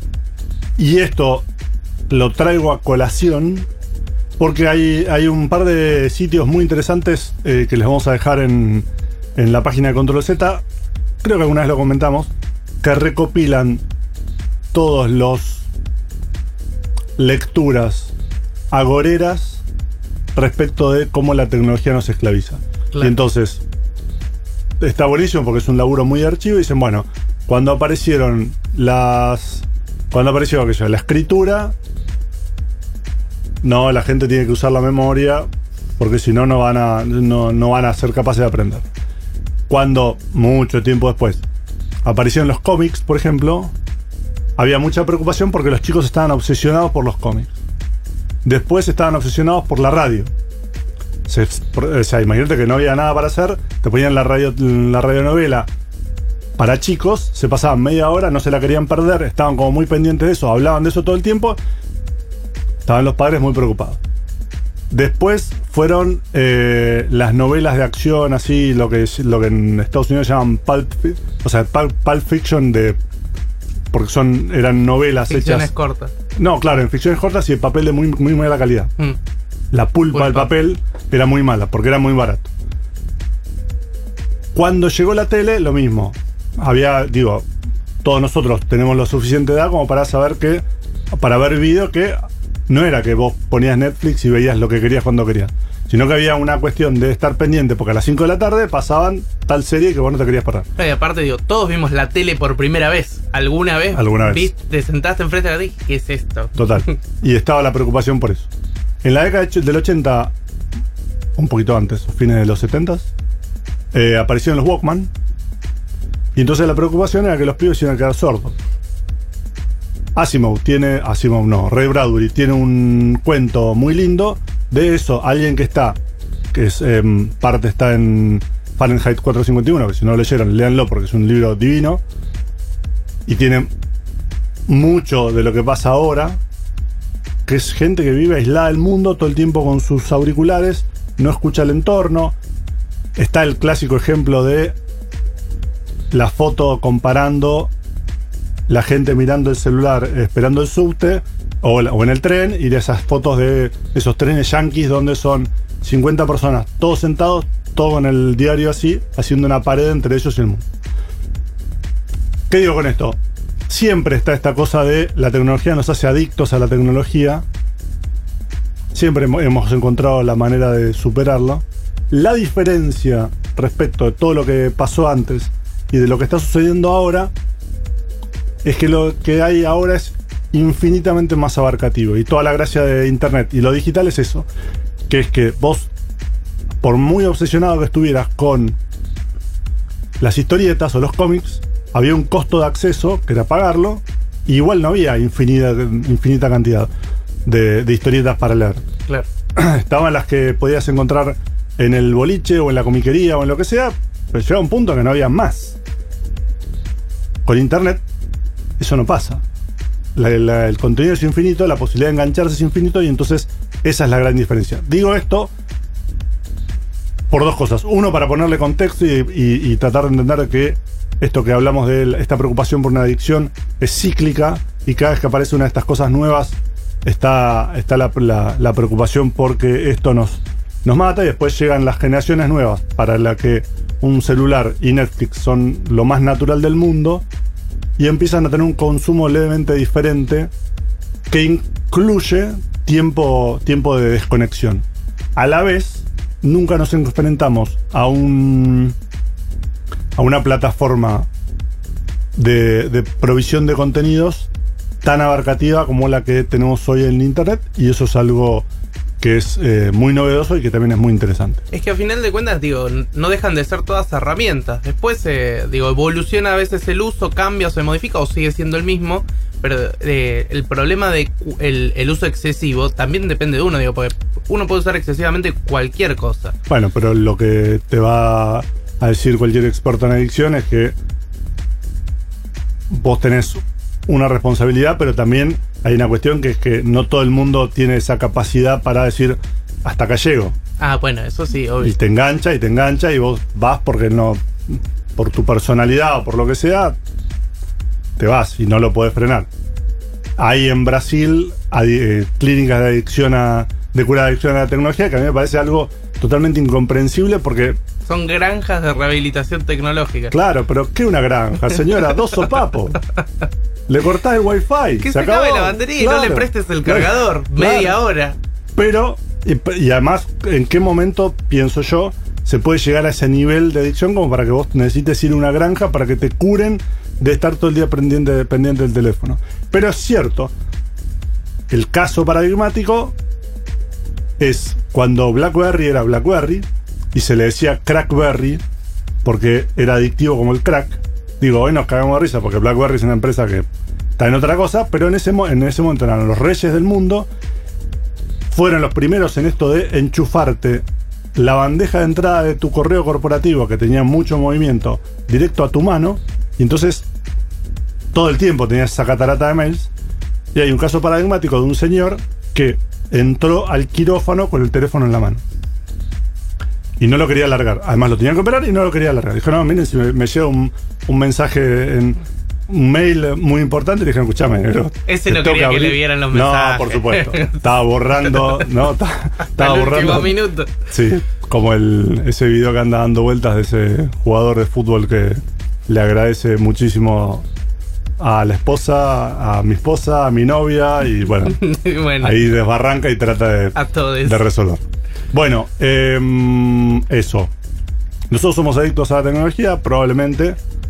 Y esto lo traigo a colación porque hay, hay un par de sitios muy interesantes eh, que les vamos a dejar en, en la página de Control Z. Creo que alguna vez lo comentamos, que recopilan todos los lecturas agoreras respecto de cómo la tecnología nos esclaviza. Claro. Y entonces está buenísimo porque es un laburo muy de archivo y dicen, bueno, cuando aparecieron las cuando apareció aquello, la escritura, no, la gente tiene que usar la memoria porque si no no van a no, no van a ser capaces de aprender. Cuando mucho tiempo después aparecieron los cómics, por ejemplo, había mucha preocupación porque los chicos estaban obsesionados por los cómics. Después estaban obsesionados por la radio. Se, por, o sea, imagínate que no había nada para hacer, te ponían la radio, la radionovela para chicos, se pasaban media hora, no se la querían perder, estaban como muy pendientes de eso, hablaban de eso todo el tiempo, estaban los padres muy preocupados. Después fueron eh, las novelas de acción, así, lo que, lo que en Estados Unidos llaman pulp, o sea, pulp, pulp fiction, de, porque son, eran novelas Ficciones hechas... cortas. No, claro, en ficciones cortas y el papel de muy, muy mala calidad. Mm. La pulpa del Pulpa. papel era muy mala porque era muy barato. Cuando llegó la tele, lo mismo. Había, digo, todos nosotros tenemos lo suficiente edad como para saber que, para ver video, que no era que vos ponías Netflix y veías lo que querías cuando querías, sino que había una cuestión de estar pendiente porque a las cinco de la tarde pasaban tal serie que vos no te querías perder. Y aparte, digo, todos vimos la tele por primera vez. ¿Alguna vez? Alguna vez. Viste, te sentaste enfrente de la tele y, ¿qué es esto? Total. Y estaba la preocupación por eso. En la década del ochenta, un poquito antes, fines de los setenta, eh, aparecieron los Walkman. Y entonces la preocupación era que los pibes iban a quedar sordos. Asimov tiene, Asimov no, Ray Bradbury tiene un cuento muy lindo de eso. Alguien que está, que es eh, parte está en Fahrenheit cuatrocientos cincuenta y uno, que si no lo leyeron, léanlo porque es un libro divino. Y tiene mucho de lo que pasa ahora, que es gente que vive aislada del mundo todo el tiempo con sus auriculares, no escucha el entorno. Está el clásico ejemplo de la foto comparando la gente mirando el celular esperando el subte o, o en el tren, y de esas fotos de esos trenes yanquis donde son cincuenta personas, todos sentados, todo con el diario así, haciendo una pared entre ellos y el mundo. ¿Qué digo con esto? Siempre está esta cosa de la tecnología nos hace adictos a la tecnología. Siempre hemos encontrado la manera de superarlo. La diferencia respecto de todo lo que pasó antes y de lo que está sucediendo ahora es que lo que hay ahora es infinitamente más abarcativo, y toda la gracia de internet y lo digital es eso, que es que vos, por muy obsesionado que estuvieras con las historietas o los cómics, había un costo de acceso que era pagarlo, y igual no había infinita, infinita cantidad de, de historietas para leer. Claro. Estaban las que podías encontrar en el boliche o en la comiquería o en lo que sea, pero llegaba un punto que no había más. Con internet eso no pasa. La, la, el contenido es infinito, la posibilidad de engancharse es infinito, y entonces esa es la gran diferencia. Digo esto por dos cosas. Uno, para ponerle contexto y, y, y tratar de entender que esto que hablamos de esta preocupación por una adicción es cíclica, y cada vez que aparece una de estas cosas nuevas está, está la, la, la preocupación porque esto nos, nos mata, y después llegan las generaciones nuevas para la que un celular y Netflix son lo más natural del mundo, y empiezan a tener un consumo levemente diferente que incluye tiempo, tiempo de desconexión. A la vez, nunca nos enfrentamos a un a una plataforma de, de provisión de contenidos tan abarcativa como la que tenemos hoy en internet, y eso es algo que es eh, muy novedoso y que también es muy interesante. Es que a final de cuentas, digo, no dejan de ser todas herramientas. Después, eh, digo, evoluciona a veces el uso, cambia o se modifica o sigue siendo el mismo, pero eh, el problema de el, el uso excesivo también depende de uno, digo, porque uno puede usar excesivamente cualquier cosa. Bueno, pero lo que te va a decir cualquier experto en adicción es que vos tenés una responsabilidad, pero también hay una cuestión que es que no todo el mundo tiene esa capacidad para decir hasta acá llego. Ah, bueno, eso sí, obvio. Y te engancha y te engancha y vos vas porque no, por tu personalidad o por lo que sea, te vas y no lo podés frenar. Hay en Brasil hay, eh, clínicas de adicción a, de cura de adicción a la tecnología, que a mí me parece algo totalmente incomprensible porque son granjas de rehabilitación tecnológica. Claro, pero ¿qué una granja, señora? Dos sopapos. Le cortás el wifi. Que se, se acabe la batería, claro, y no le prestes el cargador. Claro. Media hora. Pero, y, y además, ¿en qué momento, pienso yo, se puede llegar a ese nivel de adicción como para que vos necesites ir a una granja para que te curen de estar todo el día pendiente, pendiente del teléfono? Pero es cierto, el caso paradigmático es cuando BlackBerry era BlackBerry y se le decía Crackberry porque era adictivo como el crack. Digo, hoy nos cagamos de risa porque BlackBerry es una empresa que está en otra cosa, pero en ese, en ese momento eran los reyes del mundo. Fueron los primeros en esto de enchufarte la bandeja de entrada de tu correo corporativo, que tenía mucho movimiento, directo a tu mano, y entonces todo el tiempo tenías esa catarata de mails. Y hay un caso paradigmático de un señor que entró al quirófano con el teléfono en la mano y no lo quería largar. Además lo tenían que operar y no lo quería largar. Dijo, no, miren, si me, me llega un, un mensaje en un mail muy importante, le dijeron, escúchame, negro, ese no quería que, que le vieran los mensajes. No, por supuesto. Estaba borrando, no, estaba, estaba borrando. Minuto. Sí, como el, ese video que anda dando vueltas de ese jugador de fútbol que le agradece muchísimo a la esposa, a mi esposa, a mi novia, y bueno, bueno, ahí desbarranca y trata de, de resolver. Bueno, eh, eso. Nosotros somos adictos a la tecnología, probablemente.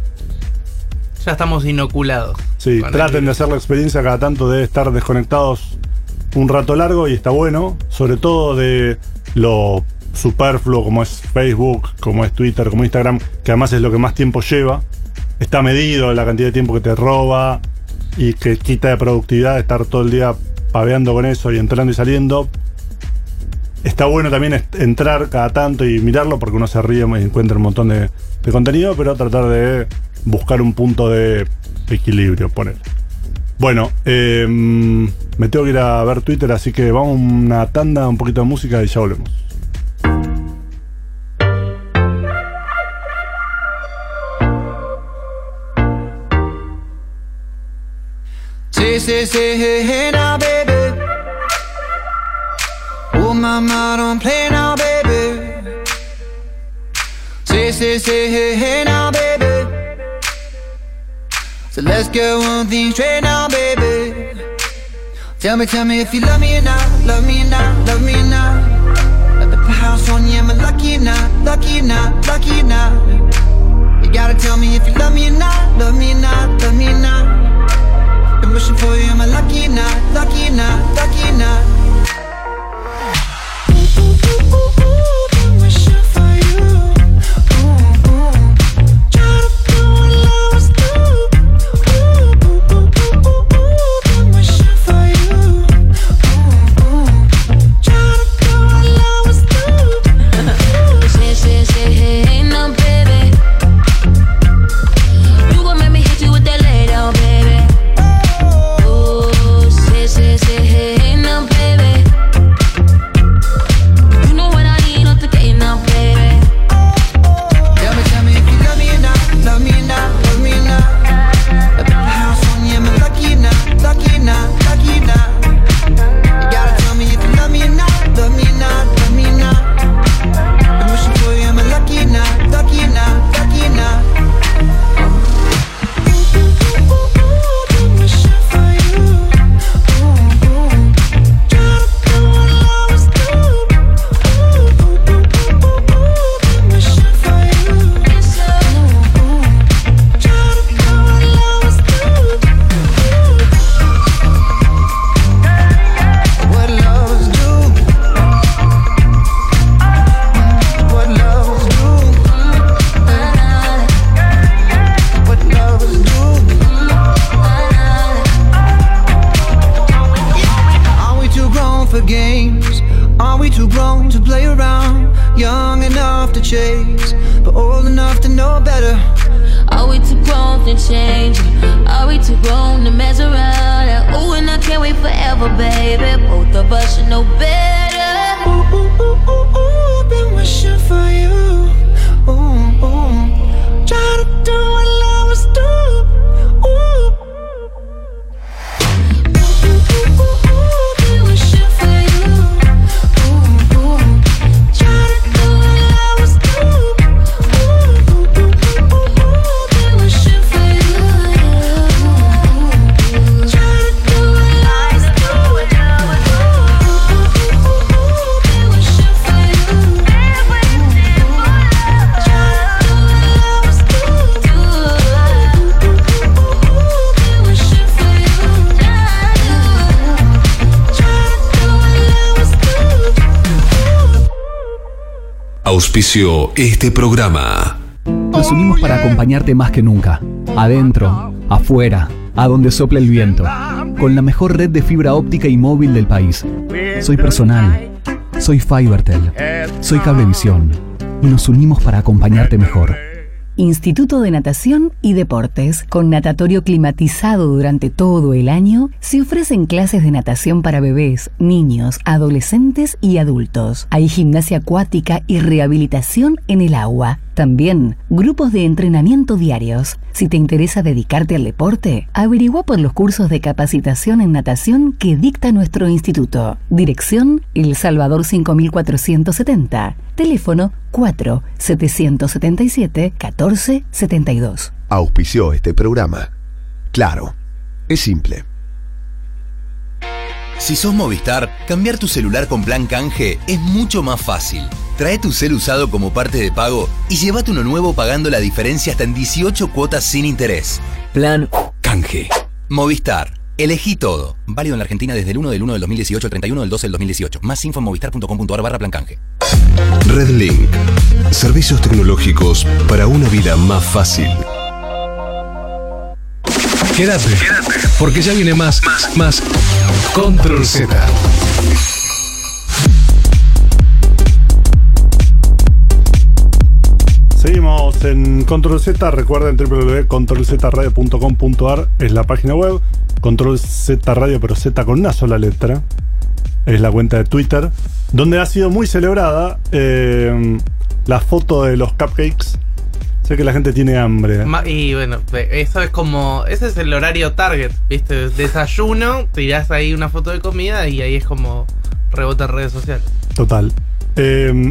Ya estamos inoculados. Sí, traten de hacer la experiencia cada tanto de estar desconectados un rato largo, y está bueno, sobre todo de lo superfluo como es Facebook, como es Twitter, como Instagram, que además es lo que más tiempo lleva. Está medido la cantidad de tiempo que te roba y que quita de productividad estar todo el día paveando con eso y entrando y saliendo. Está bueno también entrar cada tanto y mirarlo porque uno se ríe y encuentra un montón de, de contenido, pero tratar de buscar un punto de equilibrio, poner. Bueno, eh, me tengo que ir a ver Twitter, así que vamos a una tanda, un poquito de música y ya volvemos. Say, say, say, hey, hey now, baby. Oh, mama, don't play now, baby. Say, say, say, hey, hey now, baby. So let's get one thing straight now, baby. Tell me, tell me if you love me or not, love me or not, love me or not. At the house on you, am I lucky or not, lucky or not, lucky or not? You gotta tell me if you love me or not, love me or not, love me or not. Been wishing for you, am I lucky or not, lucky or not, lucky or not? Ooh, ooh, ooh, ooh, ooh, been wishing for you. Ooh, ooh. Try to do what I was doing. Ooh, ooh, ooh, ooh, ooh, been wishing for you. Ooh, ooh. Try to do what I was doing. Say, say, say, hey, hey, no, baby. You gon' make me hit you with that lay down, baby. Ooh, say, say, say, hey, hey, no, baby. You know what I need, not the game now, baby. Tell me, tell me if you love me or not, love me or not, love me or not. At the house on you, am I lucky or not, lucky or not, lucky or not? You gotta tell me if you love me or not, love me or not, love me or not. Been wishing for you, am I lucky or not, lucky or not, lucky or not? Ooh, ooh, ooh, ooh, ooh, been wishing for you. Ooh, ooh. Try to do what I was doing. Ooh, ooh, ooh, ooh, ooh, been wishing for you. Ooh, ooh. Try to do what I was doing. What lovers do. What lovers do. What lovers do. Are we too grown for games? Are we too grown to play around? Young enough to chase, but old enough to know better. Are we too grown to change? Are we too grown to mess around? Ooh, and I can't wait forever, baby. Both of us should know better. Ooh, ooh, ooh, ooh, ooh, been wishing for you. Ooh, ooh. Try to do what I was doing. Ooh. Ooh, ooh, ooh, ooh, been wishing for you. Ooh, ooh. Try to do what I was doing. Ooh, ooh, ooh, ooh, ooh, been wishing for you. Ooh, ooh. Try to do what I was doing. Ooh, ooh, ooh, ooh, been wishing for you. Ooh, ooh. Try to do what I was doing. Ooh, ooh, ooh, been wishing for you. Try to do what I was doing. Auspició este programa. Nos unimos para acompañarte más que nunca. Adentro, afuera, a donde sopla el viento. Con la mejor red de fibra óptica y móvil del país. Soy Personal. Soy Fibertel. Soy Cablevisión. Y nos unimos para acompañarte mejor. Instituto de Natación y Deportes, con natatorio climatizado durante todo el año, se ofrecen clases de natación para bebés, niños, adolescentes y adultos. Hay gimnasia acuática y rehabilitación en el agua. También grupos de entrenamiento diarios. Si te interesa dedicarte al deporte, averigua por los cursos de capacitación en natación que dicta nuestro instituto. Dirección El Salvador cinco mil cuatrocientos setenta. Teléfono cuatro setecientos setenta y siete catorce setenta y dos. Auspició este programa. Claro, es simple. Si sos Movistar, cambiar tu celular con plan canje es mucho más fácil. Trae tu cel usado como parte de pago y llévate uno nuevo pagando la diferencia hasta en dieciocho cuotas sin interés. Plan canje. Movistar. Elegí todo. Válido en la Argentina desde el uno del uno del dos mil dieciocho al treinta y uno del doce del dos mil dieciocho. Más info en movistar punto com punto ar barra plan canje. Redlink. Servicios tecnológicos para una vida más fácil. Quédate, porque ya viene más, más, más Control Z. Seguimos en Control Z. Recuerden doble u doble u doble u punto control z radio punto com punto ar es la página web. Control Z Radio, pero Z con una sola letra. Es la cuenta de Twitter, donde ha sido muy celebrada eh, la foto de los cupcakes Sé que la gente tiene hambre. Ma- Y bueno, eso es como. Ese es el horario target, ¿viste? Desayuno, tirás ahí una foto de comida y ahí es como rebota en redes sociales. Total. Eh,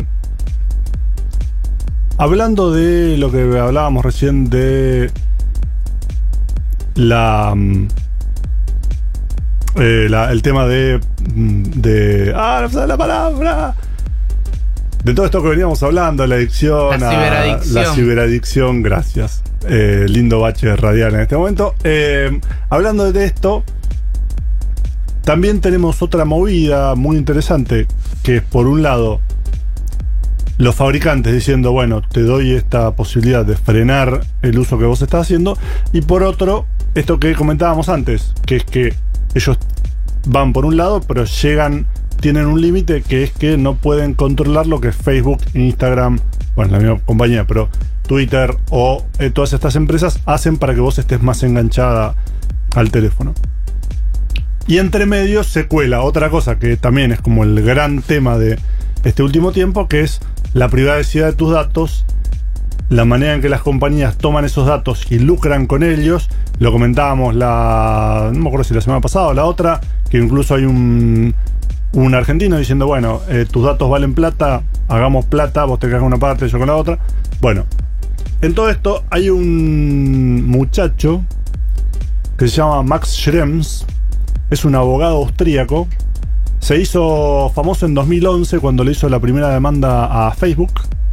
hablando de lo que hablábamos recién de la, mm, eh, la- el tema de de ah no me sale la palabra de todo esto que veníamos hablando, la adicción, La a- ciberadicción. la ciberadicción, gracias. Eh, lindo bache radial en este momento. Eh, hablando de esto, también tenemos otra movida muy interesante, que es por un lado los fabricantes diciendo, bueno, te doy esta posibilidad de frenar el uso que vos estás haciendo, y por otro, esto que comentábamos antes, que es que ellos van por un lado, pero llegan, tienen un límite, que es que no pueden controlar lo que Facebook, Instagram, bueno, la misma compañía, pero Twitter o eh, todas estas empresas hacen para que vos estés más enganchada al teléfono. Y entre medio se cuela otra cosa que también es como el gran tema de este último tiempo, que es la privacidad de tus datos, la manera en que las compañías toman esos datos y lucran con ellos. Lo comentábamos la, no me acuerdo si la semana pasada o la otra, que incluso hay un, un argentino diciendo, bueno, eh, tus datos valen plata, hagamos plata, vos te quedás con una parte, yo con la otra. Bueno, en todo esto hay un muchacho que se llama Max Schrems, es un abogado austríaco. Se hizo famoso en dos mil once cuando le hizo la primera demanda a Facebook.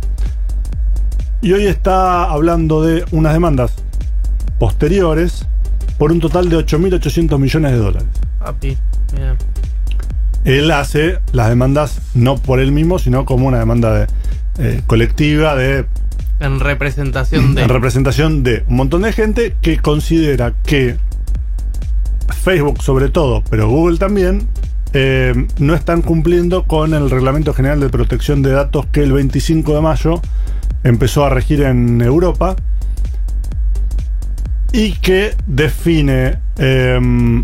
Y hoy está hablando de unas demandas posteriores por un total de ocho mil ochocientos millones de dólares. Papi, mira. Él hace las demandas no por él mismo, sino como una demanda de, eh, colectiva de, En representación de. en representación de un montón de gente que considera que Facebook sobre todo, pero Google también, eh, no están cumpliendo con el Reglamento General de Protección de Datos que el veinticinco de mayo empezó a regir en Europa y que define eh,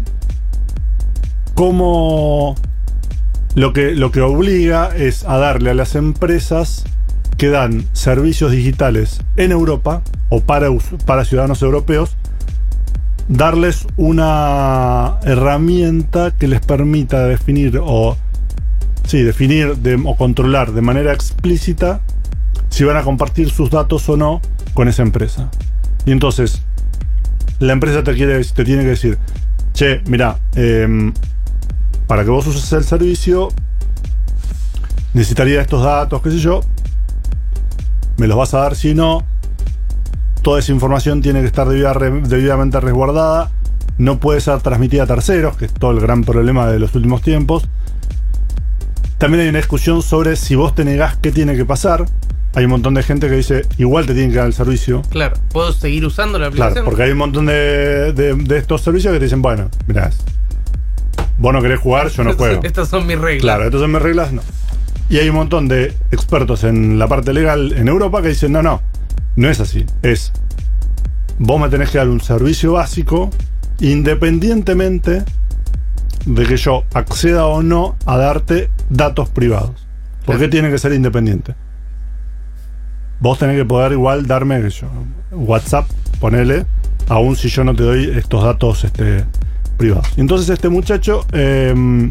cómo lo que, lo que obliga es a darle a las empresas que dan servicios digitales en Europa o para, us- para ciudadanos europeos, darles una herramienta que les permita definir o sí, definir de- o controlar de manera explícita si van a compartir sus datos o no con esa empresa. Y entonces la empresa te quiere, te tiene que decir, che, mira, eh, para que vos uses el servicio necesitaría estos datos, qué sé yo, me los vas a dar, si no, toda esa información tiene que estar debida- re- debidamente resguardada, no puede ser transmitida a terceros, que es todo el gran problema de los últimos tiempos. También hay una discusión sobre si vos te negás, qué tiene que pasar. Hay un montón de gente que dice, igual te tienen que dar el servicio. Claro, ¿puedo seguir usando la aplicación? Claro, porque hay un montón de, de, de estos servicios que te dicen, bueno, mirá, vos no querés jugar, yo no juego. Estas son mis reglas. Claro, estas son mis reglas, no. Y hay un montón de expertos en la parte legal en Europa que dicen, no, no, no es así. Es, vos me tenés que dar un servicio básico independientemente de que yo acceda o no a darte datos privados. ¿Por qué Claro. tiene que ser independiente? Vos tenés que poder igual darme, qué sé yo, WhatsApp, ponele, aun si yo no te doy estos datos este, privados. Y entonces este muchacho, eh,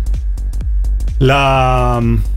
la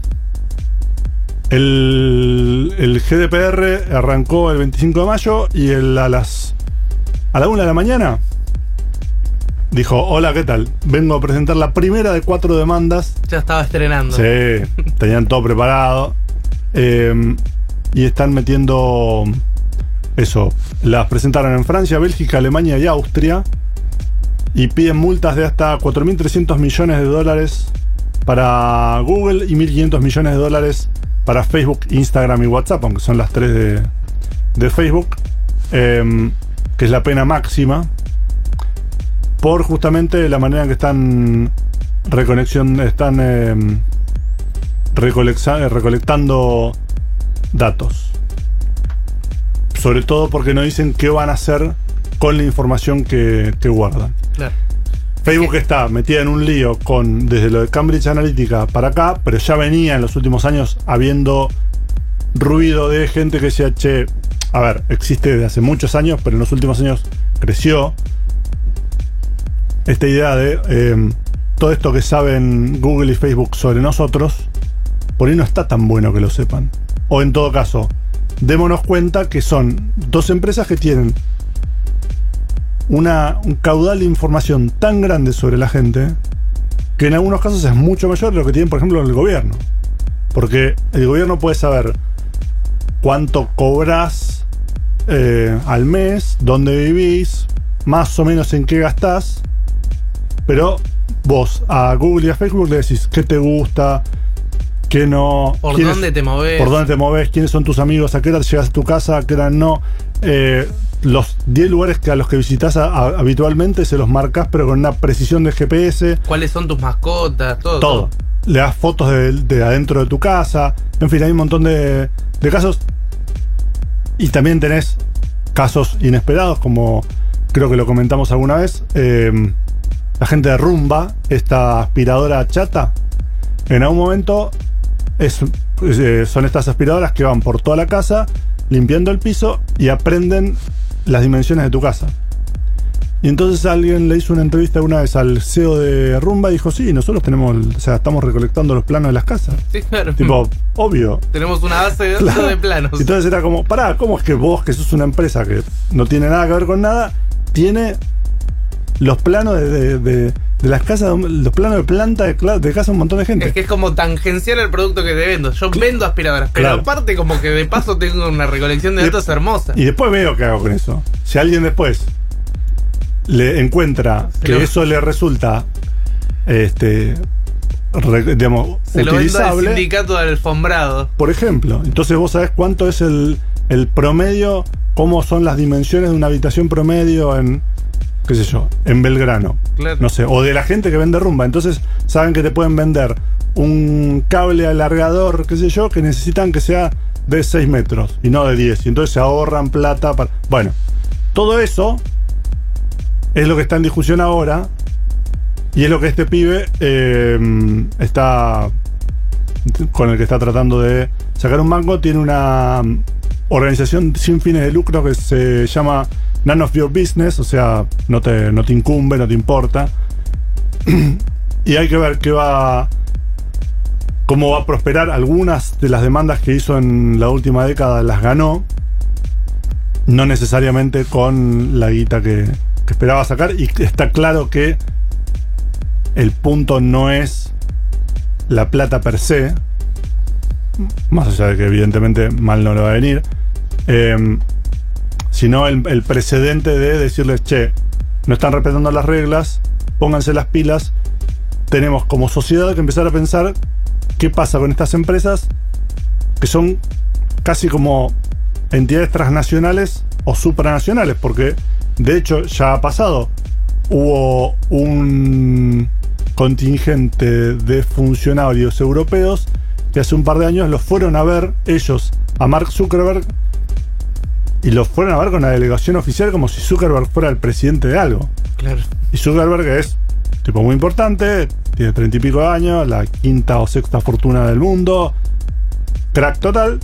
el, el G D P R arrancó el veinticinco de mayo y el, a las a la una de la mañana dijo, hola, ¿qué tal? Vengo a presentar la primera de cuatro demandas. Ya estaba estrenando. Sí, tenían todo preparado. Eh, y están metiendo eso. Las presentaron en Francia, Bélgica, Alemania y Austria. Y piden multas de hasta cuatro mil trescientos millones de dólares para Google y mil quinientos millones de dólares para Facebook, Instagram y WhatsApp, aunque son las tres de, de Facebook, eh, que es la pena máxima, por justamente la manera en que están reconexión, están eh, recolecta- recolectando datos. Sobre todo porque no dicen qué van a hacer con la información que, que guardan. Claro. Facebook está metida en un lío con desde lo de Cambridge Analytica para acá, pero ya venía en los últimos años habiendo ruido de gente que decía, che, a ver, existe desde hace muchos años, pero en los últimos años creció esta idea de eh, todo esto que saben Google y Facebook sobre nosotros, por ahí no está tan bueno que lo sepan. O en todo caso, démonos cuenta que son dos empresas que tienen una, un caudal de información tan grande sobre la gente que en algunos casos es mucho mayor de lo que tienen, por ejemplo, el gobierno. Porque el gobierno puede saber cuánto cobras eh, al mes, dónde vivís, más o menos en qué gastás, pero vos a Google y a Facebook le decís qué te gusta, qué no, ¿Por quiénes- dónde te movés? por dónde te movés, quiénes son tus amigos, a qué hora llegas a tu casa, a qué hora no. Eh, los diez lugares que a los que visitas a- a- habitualmente se los marcas, pero con una precisión de G P S. ¿Cuáles son tus mascotas? Todo. Todo. Le das fotos de, de adentro de tu casa. En fin, hay un montón de, de casos. Y también tenés casos inesperados, como creo que lo comentamos alguna vez. Eh, la gente de Roomba, esta aspiradora chata, en algún momento es, eh, son estas aspiradoras que van por toda la casa limpiando el piso y aprenden las dimensiones de tu casa. Y entonces alguien le hizo una entrevista una vez al C E O de Roomba y dijo, sí, nosotros tenemos, o sea, estamos recolectando los planos de las casas. Sí, claro. Tipo, obvio. Tenemos una base de datos Claro. de planos. Entonces era como, pará, ¿cómo es que vos, que sos una empresa que no tiene nada que ver con nada, tiene los planos de, de, de- de las casas, los planos de planta de, cla- de casa de un montón de gente? Es que es como tangencial el producto que te vendo. Yo vendo aspiradoras, pero Claro. aparte como que de paso tengo una recolección de Y- datos hermosa. Y después veo qué hago con eso. Si alguien después le encuentra Se que lo- eso le resulta este re- digamos, Se lo vendo al utilizable, sindicato de alfombrado. por ejemplo, entonces vos sabés cuánto es el, el promedio, cómo son las dimensiones de una habitación promedio en, qué sé yo, en Belgrano. Claro. No sé, o de la gente que vende Rumba. Entonces saben que te pueden vender un cable alargador, qué sé yo, que necesitan que sea de seis metros y no de diez. Y entonces se ahorran plata para... Bueno, todo eso es lo que está en discusión ahora y es lo que este pibe eh, está con el que está tratando de sacar un banco. Tiene una um, organización sin fines de lucro que se llama None of Your Business, o sea, no te, no te incumbe, no te importa. Y hay que ver qué va, cómo va a prosperar. Algunas de las demandas que hizo en la última década las ganó, no necesariamente con la guita que, que esperaba sacar. Y está claro que el punto no es la plata per se, más allá de que evidentemente mal no le va a venir, eh, sino el, el precedente de decirles, che, no están respetando las reglas, pónganse las pilas. Tenemos como sociedad que empezar a pensar qué pasa con estas empresas que son casi como entidades transnacionales o supranacionales, porque de hecho ya ha pasado. Hubo un contingente de funcionarios europeos que hace un par de años los fueron a ver ellos a Mark Zuckerberg y los fueron a ver con la delegación oficial como si Zuckerberg fuera el presidente de algo. Claro. Y Zuckerberg es tipo muy importante, tiene treinta y pico de años, la quinta o sexta fortuna del mundo, crack total,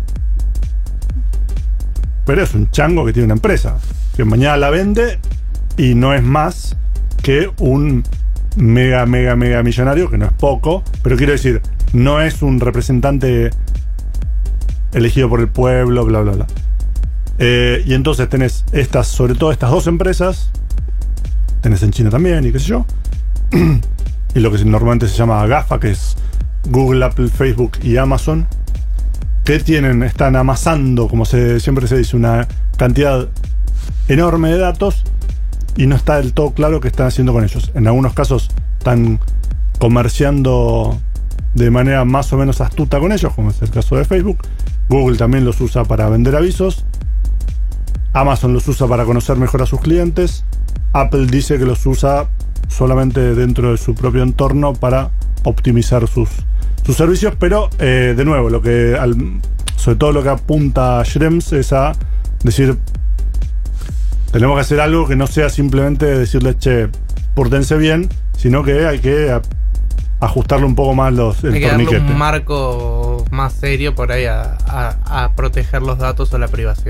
pero es un chango que tiene una empresa que mañana la vende y no es más que un mega, mega, mega millonario, que no es poco, pero quiero decir, no es un representante elegido por el pueblo, bla, bla, bla. Eh, y entonces tenés estas, sobre todo estas dos empresas, tenés en China también y qué sé yo, y lo que normalmente se llama GAFA, que es Google, Apple, Facebook y Amazon, que tienen, están amasando, como se, siempre se dice, una cantidad enorme de datos y no está del todo claro qué están haciendo con ellos. En algunos casos están comerciando de manera más o menos astuta con ellos, como es el caso de Facebook. Google también los usa para vender avisos. Amazon los usa para conocer mejor a sus clientes. Apple dice que los usa solamente dentro de su propio entorno para optimizar sus, sus servicios, pero eh, de nuevo, lo que al, sobre todo lo que apunta Schrems es a decir, tenemos que hacer algo que no sea simplemente decirles, che, pórtense bien, sino que hay que a, ajustarle un poco más los, el Hay que darle torniquete. un marco más serio por ahí a, a- a proteger los datos o la privacidad.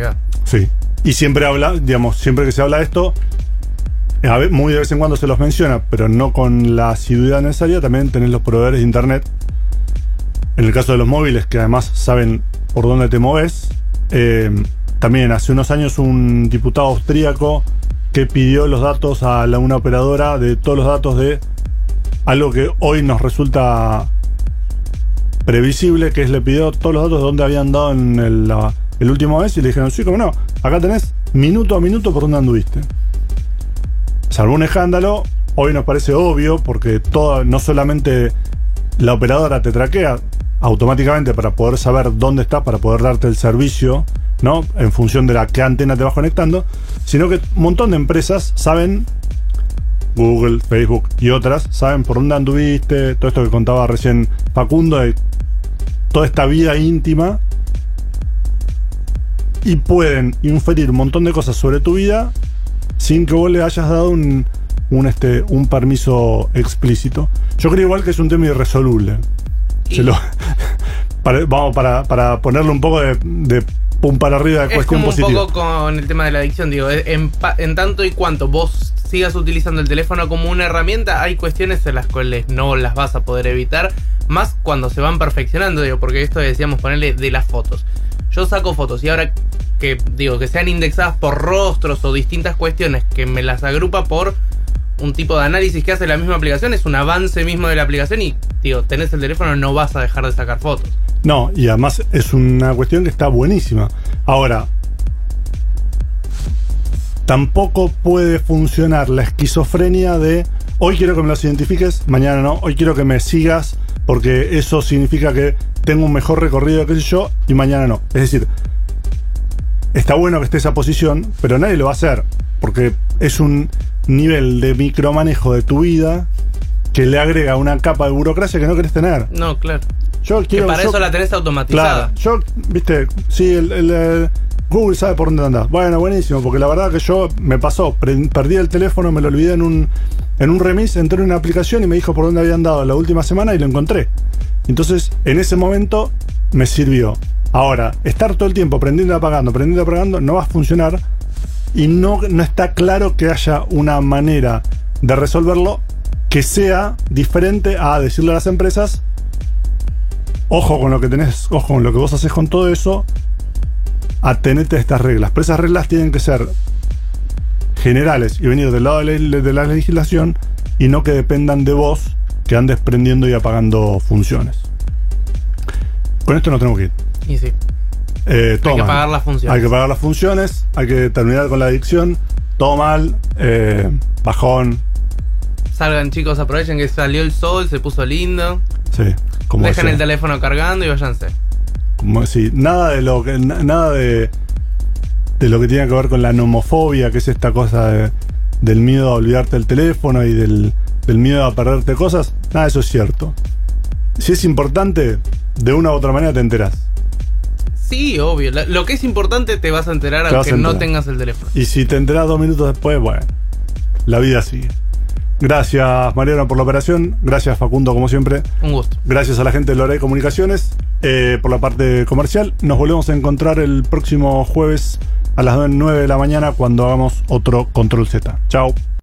Sí. Y siempre habla, digamos, siempre que se habla de esto, a ve- muy de vez en cuando se los menciona, pero no con la asiduidad necesaria. También tenés los proveedores de internet. En el caso de los móviles, que además saben por dónde te moves. Eh, también hace unos años un diputado austríaco que pidió los datos a la, una operadora de todos los datos de algo que hoy nos resulta previsible, que es le pidió todos los datos de dónde habían dado en el, la, el último mes, y le dijeron, sí, como no, acá tenés minuto a minuto por dónde anduviste. Salvo un escándalo, hoy nos parece obvio, porque toda, no solamente la operadora te traquea automáticamente para poder saber dónde estás, para poder darte el servicio, ¿no? En función de la qué antena te vas conectando, sino que un montón de empresas saben, Google, Facebook y otras, saben por dónde anduviste, todo esto que contaba recién Facundo, de toda esta vida íntima, y pueden inferir un montón de cosas sobre tu vida sin que vos le hayas dado un, un, este, un permiso explícito. Yo creo igual que es un tema irresoluble. Se lo, para, vamos, para, para ponerle un poco de, de pum para arriba de Es cuestión como un positiva. poco con el tema de la adicción, digo, en, pa- en tanto y cuanto vos sigas utilizando el teléfono como una herramienta, hay cuestiones en las cuales no las vas a poder evitar, más cuando se van perfeccionando, digo, porque esto decíamos ponerle de las fotos. Yo saco fotos y ahora que digo que sean indexadas por rostros o distintas cuestiones que me las agrupa por un tipo de análisis que hace la misma aplicación, es un avance mismo de la aplicación y digo, tenés el teléfono, no vas a dejar de sacar fotos. No, y además es una cuestión que está buenísima. Ahora, tampoco puede funcionar la esquizofrenia de hoy quiero que me los identifiques, mañana no, hoy quiero que me sigas porque eso significa que tengo un mejor recorrido, qué sé yo, y mañana no. Es decir, está bueno que esté esa posición, pero nadie lo va a hacer, porque es un nivel de micromanejo de tu vida que le agrega una capa de burocracia que no querés tener. No, claro. Yo quiero, que para yo- eso la tenés automatizada. Claro, yo, viste, sí, el, el, eh, Google sabe por dónde andás. Bueno, buenísimo, porque la verdad que yo me pasó, pre- perdí el teléfono, me lo olvidé en un en un remis, entré en una aplicación y me dijo por dónde había andado la última semana y lo encontré. Entonces, en ese momento me sirvió. Ahora, estar todo el tiempo prendiendo y apagando, prendiendo y apagando, no va a funcionar y no, no está claro que haya una manera de resolverlo que sea diferente a decirle a las empresas: ojo con lo que tenés, ojo con lo que vos haces con todo eso, atenete a estas reglas. Pero esas reglas tienen que ser generales y venir del lado de la, de la legislación y no que dependan de vos que andes prendiendo y apagando funciones. Con esto nos tenemos que ir. Y sí. Eh, todo Hay que mal. pagar las funciones. Hay que pagar las funciones, hay que terminar con la adicción. Todo mal, eh, bajón. Salgan, chicos, aprovechen que salió el sol, se puso lindo. Sí, como Dejen decía. el teléfono cargando y váyanse. Como decir, nada de lo que na- nada de de lo que tiene que ver con la nomofobia, que es esta cosa de- del miedo a olvidarte el teléfono y del, del miedo a perderte cosas. Nada de eso es cierto. Si es importante, de una u otra manera te enterás. Sí, obvio. La- lo que es importante te vas a enterar Te vas aunque a no enterar. tengas el teléfono. Y si te enterás dos minutos después, bueno, la vida sigue. Gracias, Mariano, por la operación. Gracias, Facundo, como siempre. Un gusto. Gracias a la gente de Lora de Comunicaciones eh, por la parte comercial. Nos volvemos a encontrar el próximo jueves a las nueve de la mañana cuando hagamos otro Control Z. Chao.